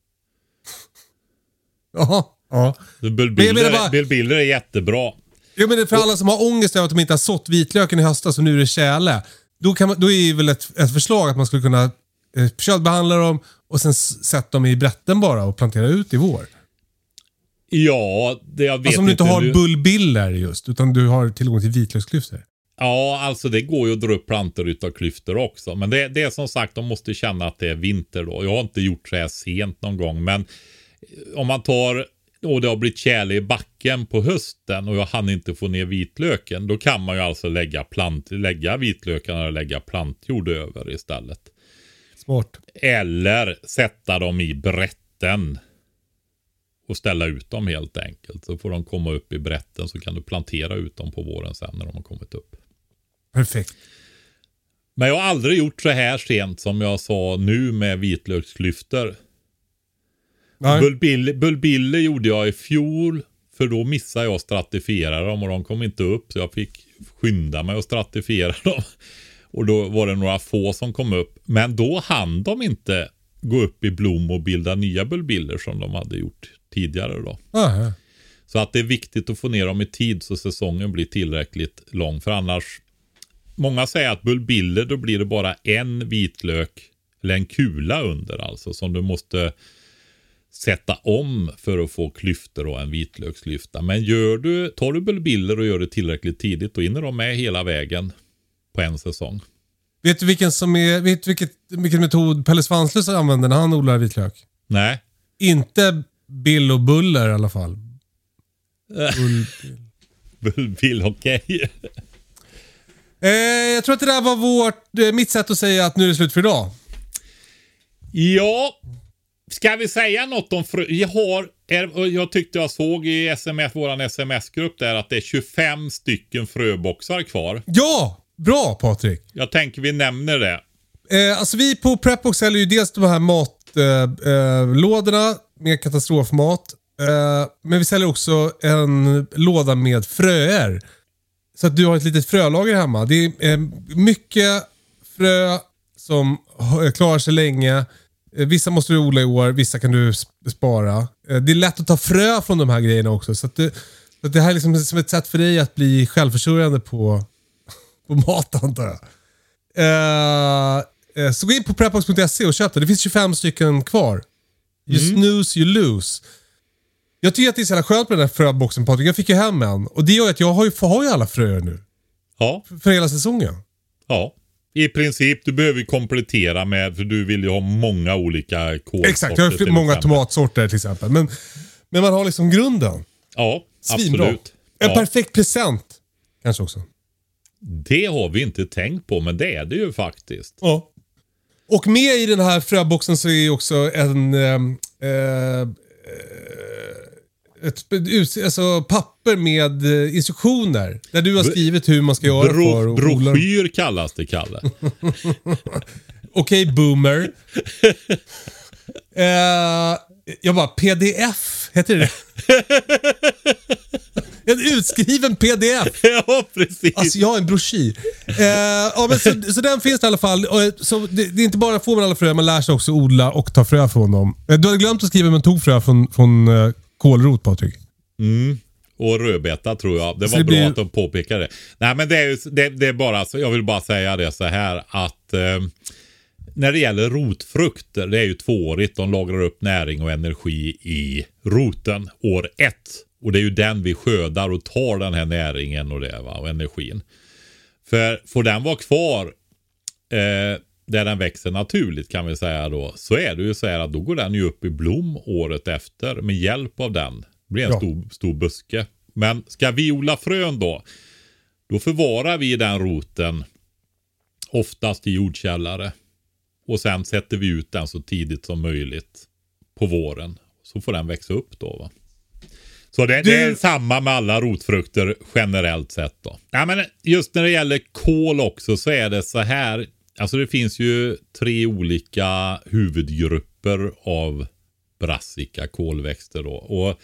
Jaha, ja. Bulbiller, bara... bulbiller är jättebra. Ja, men för alla som har ångest över att de inte har sått vitlöken i höstas och nu är det tjäle. Då, kan man, då är det väl ett, ett förslag att man skulle kunna eh, köldbehandla dem och sen sätta dem i brätten bara och plantera ut i vår. Ja, det jag vet alltså om du inte inte har nu... bulbiller just, utan du har tillgång till vitlöksklyftor. Ja, alltså det går ju att dra upp plantor utav klyftor också. Men det, det är som sagt, de måste känna att det är vinter då. Jag har inte gjort så här sent någon gång, men om man tar... och det har blivit tjäle i backen på hösten och jag hann inte få ner vitlöken, då kan man ju alltså lägga, plant, lägga vitlökarna och lägga plantjord över istället. Smart. Eller sätta dem i brätten och ställa ut dem helt enkelt. Så får de komma upp i brätten, så kan du plantera ut dem på våren sen när de har kommit upp. Perfekt. Men jag har aldrig gjort så här sent som jag sa nu med vitlöksklyftor. Bulbille, bulbille gjorde jag i fjol, för då missade jag att stratifiera dem och de kom inte upp, så jag fick skynda mig att stratifiera dem. Och då var det några få som kom upp, men då hann de inte gå upp i blom och bilda nya bulbiller som de hade gjort tidigare då. Aha. Så att det är viktigt att få ner dem i tid så säsongen blir tillräckligt lång, för annars, många säger att bulbiller, då blir det bara en vitlök eller en kula under, alltså som du måste sätta om för att få klyftor och en vitlöksklyfta. Men gör du, tar du bulbiller och gör det tillräckligt tidigt, då hinner de med hela vägen på en säsong. Vet du vilken som är, vet du vilket, vilken metod Pelle Svanslös använder när han odlar vitlök? Nej. Inte bill och buller i alla fall. Bulbill, okej. Okay. eh, jag tror att det där var vårt, eh, mitt sätt att säga att nu är det slut för idag. Ja. Ska vi säga något om frö? Jag har, jag tyckte jag såg i S M S, våran S M S-grupp där, att det är tjugofem stycken fröboxar kvar. Ja, bra Patrik. Jag tänker vi nämner det. Eh, alltså vi på Prepbox säljer ju dels de här matlådorna eh, eh, med katastrofmat. Eh, men vi säljer också en låda med fröer. Så att du har ett litet frölager hemma. Det är eh, mycket frö som klarar sig länge. Vissa måste du odla i år, vissa kan du spara. Det är lätt att ta frö från de här grejerna också. Så, att det, så att det här är liksom som ett sätt för dig att bli självförsörjande på, på mat, antar jag. Uh, så gå in på prepbox punkt se och köp det. Det finns tjugofem stycken kvar. You mm. snooze, you lose. Jag tycker att det är så jävla skönt med den här fröboxen, Patrik. Jag fick ju hem en. Och det gör att jag har ju, har ju alla fröer nu. Ja. För, för hela säsongen. Ja. I princip, du behöver komplettera med, för du vill ju ha många olika kålsorter. Exakt, jag har många tomatsorter till exempel. Men, men man har liksom grunden. Ja, Svinbra. absolut. En ja. perfekt present. Kanske också. Det har vi inte tänkt på, men det är det ju faktiskt. Ja. Och med i den här fröboxen så är också en... Eh, eh, ett alltså papper med instruktioner där du har skrivit hur man ska göra. Bro, för broschyr kallas det, Kalle. Okej, okay, boomer. uh, jag bara, P D F heter det. En utskriven P D F. Ja, precis. Alltså jag har en broschyr. Eh, ja, men så, så den finns det i alla fall. Och, så det, det är inte bara får man alla frö, man lär sig också odla och ta frö från dem. Eh, du hade glömt att skriva men tog frö från, från eh, kålrot, Patrik. Mm. Och rödbeta tror jag. Det var det bra blir... att de påpekade det. Nej, men det är, ju, det, det är bara så, jag vill bara säga det så här att eh, när det gäller rotfrukter, det är ju tvåårigt. De lagrar upp näring och energi i roten år ett. Och det är ju den vi skördar och tar den här näringen och det, va, och energin. För får den vara kvar eh, där den växer naturligt kan vi säga då, så är det ju så här att då går den ju upp i blom året efter med hjälp av den. Det blir en ja. stor, stor buske. Men ska vi odla frön då, då förvarar vi den roten oftast i jordkällare. Och sen sätter vi ut den så tidigt som möjligt på våren. Så får den växa upp då, va. Så det, du... det är samma med alla rotfrukter generellt sett då. Ja, men just när det gäller kål också så är det så här. Alltså det finns ju tre olika huvudgrupper av brassica kolväxter då. Och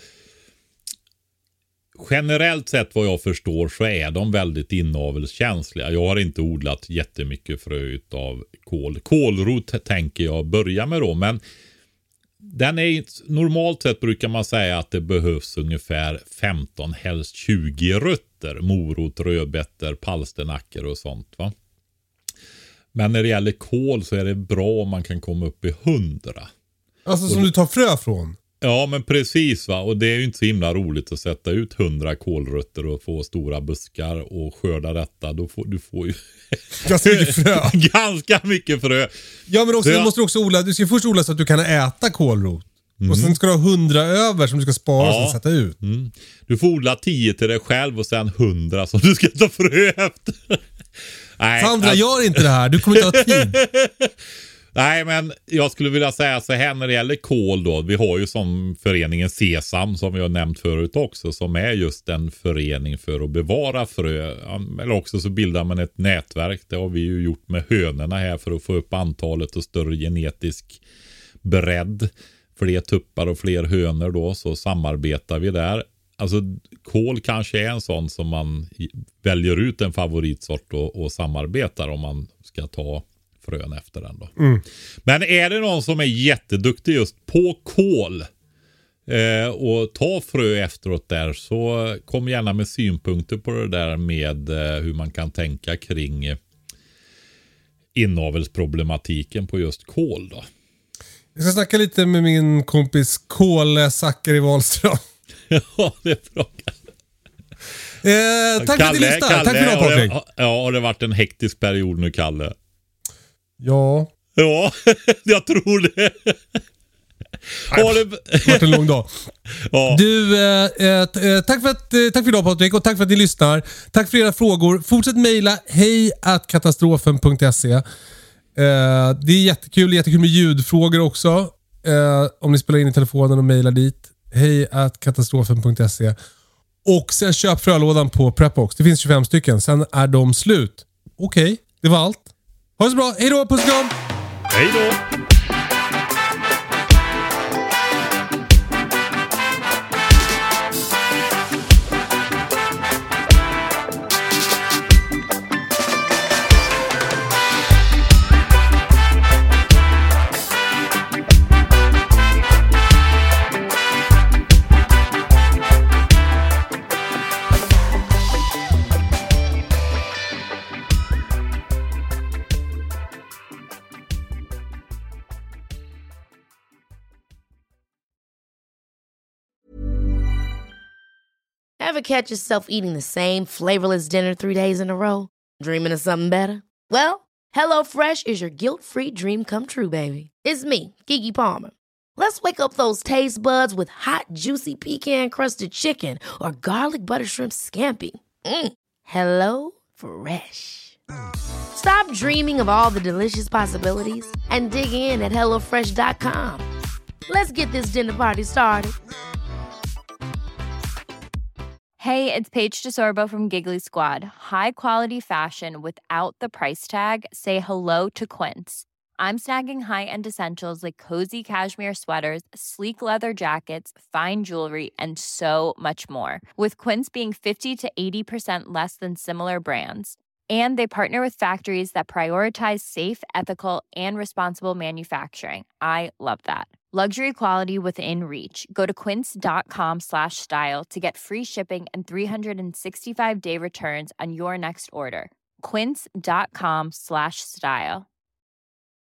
generellt sett vad jag förstår så är de väldigt inavelskänsliga. Jag har inte odlat jättemycket frö av kål. Kålrot tänker jag börja med då, men den är normalt sett brukar man säga att det behövs ungefär femton, helst tjugo rötter. Morot, rödbetor, palsternackor och sånt, va. Men när det gäller kål så är det bra om man kan komma upp i hundra. Alltså som och, du tar frö från? Ja, men precis, va. Och det är ju inte så himla roligt att sätta ut hundra kålrötter och få stora buskar och skörda detta. Då får du får ju ganska mycket frö. Ganska mycket frö. Ja, men också, jag... du måste också odla. Du ska först odla så att du kan äta kålrot. Mm. Och sen ska du ha hundra över som du ska spara ja. och sen sätta ut. Mm. Du får odla tio till dig själv och sen hundra som du ska ta frö efter. Nej, Sandra, att... gör inte det här. Du kommer inte ha tid. Nej, men jag skulle vilja säga så här när det gäller kål då. Vi har ju som föreningen Sesam som vi har nämnt förut också, som är just en förening för att bevara frö. Eller också så bildar man ett nätverk. Det har vi ju gjort med hönorna här för att få upp antalet och större genetisk bredd. Fler tuppar och fler hönor då, så samarbetar vi där. Alltså kål kanske är en sån som man väljer ut en favoritsort och, och samarbetar om man ska ta frön efter den då. Mm. Men är det någon som är jätteduktig just på kål eh, och ta frö efteråt där, så kom gärna med synpunkter på det där med eh, hur man kan tänka kring eh, inavelsproblematiken på just kål då. Jag ska snacka lite med min kompis Kåle Sackar i Wahlström. Ja, det är bra. Eh, tack Kalle, för att du lyssnade. Tack för idag, Patrik. Ja, har det varit en hektisk period nu, Kalle? Ja. Ja, jag tror det. Har det varit en lång dag. Ja. Du, eh, eh, tack, för att, eh, tack för idag, Patrik, och tack för att ni lyssnar. Tack för era frågor. Fortsätt mejla hej at katastrofen punkt se. Eh, det är jättekul, jättekul med ljudfrågor också. Eh, om ni spelar in i telefonen och mejlar dit. hej at katastrofen punkt se. Och sen köp frölådan på Prepbox. Det finns tjugofem stycken. Sen är de slut. Okej, okay, det var allt. Ha det så bra. Hej då, puss och kram. Hej då. Ever catch yourself eating the same flavorless dinner three days in a row? Dreaming of something better? Well, HelloFresh is your guilt-free dream come true, baby. It's me, Keke Palmer. Let's wake up those taste buds with hot, juicy pecan-crusted chicken or garlic butter shrimp scampi. Mm. Hello Fresh. Stop dreaming of all the delicious possibilities and dig in at hello fresh dot com. Let's get this dinner party started. Hey, it's Paige DeSorbo from Giggly Squad. High quality fashion without the price tag. Say hello to Quince. I'm snagging high-end essentials like cozy cashmere sweaters, sleek leather jackets, fine jewelry, and so much more. With Quince being fifty to eighty percent less than similar brands. And they partner with factories that prioritize safe, ethical, and responsible manufacturing. I love that. Luxury quality within reach. Go to quince.com slash style to get free shipping and three sixty-five day returns on your next order. Quince.com slash style.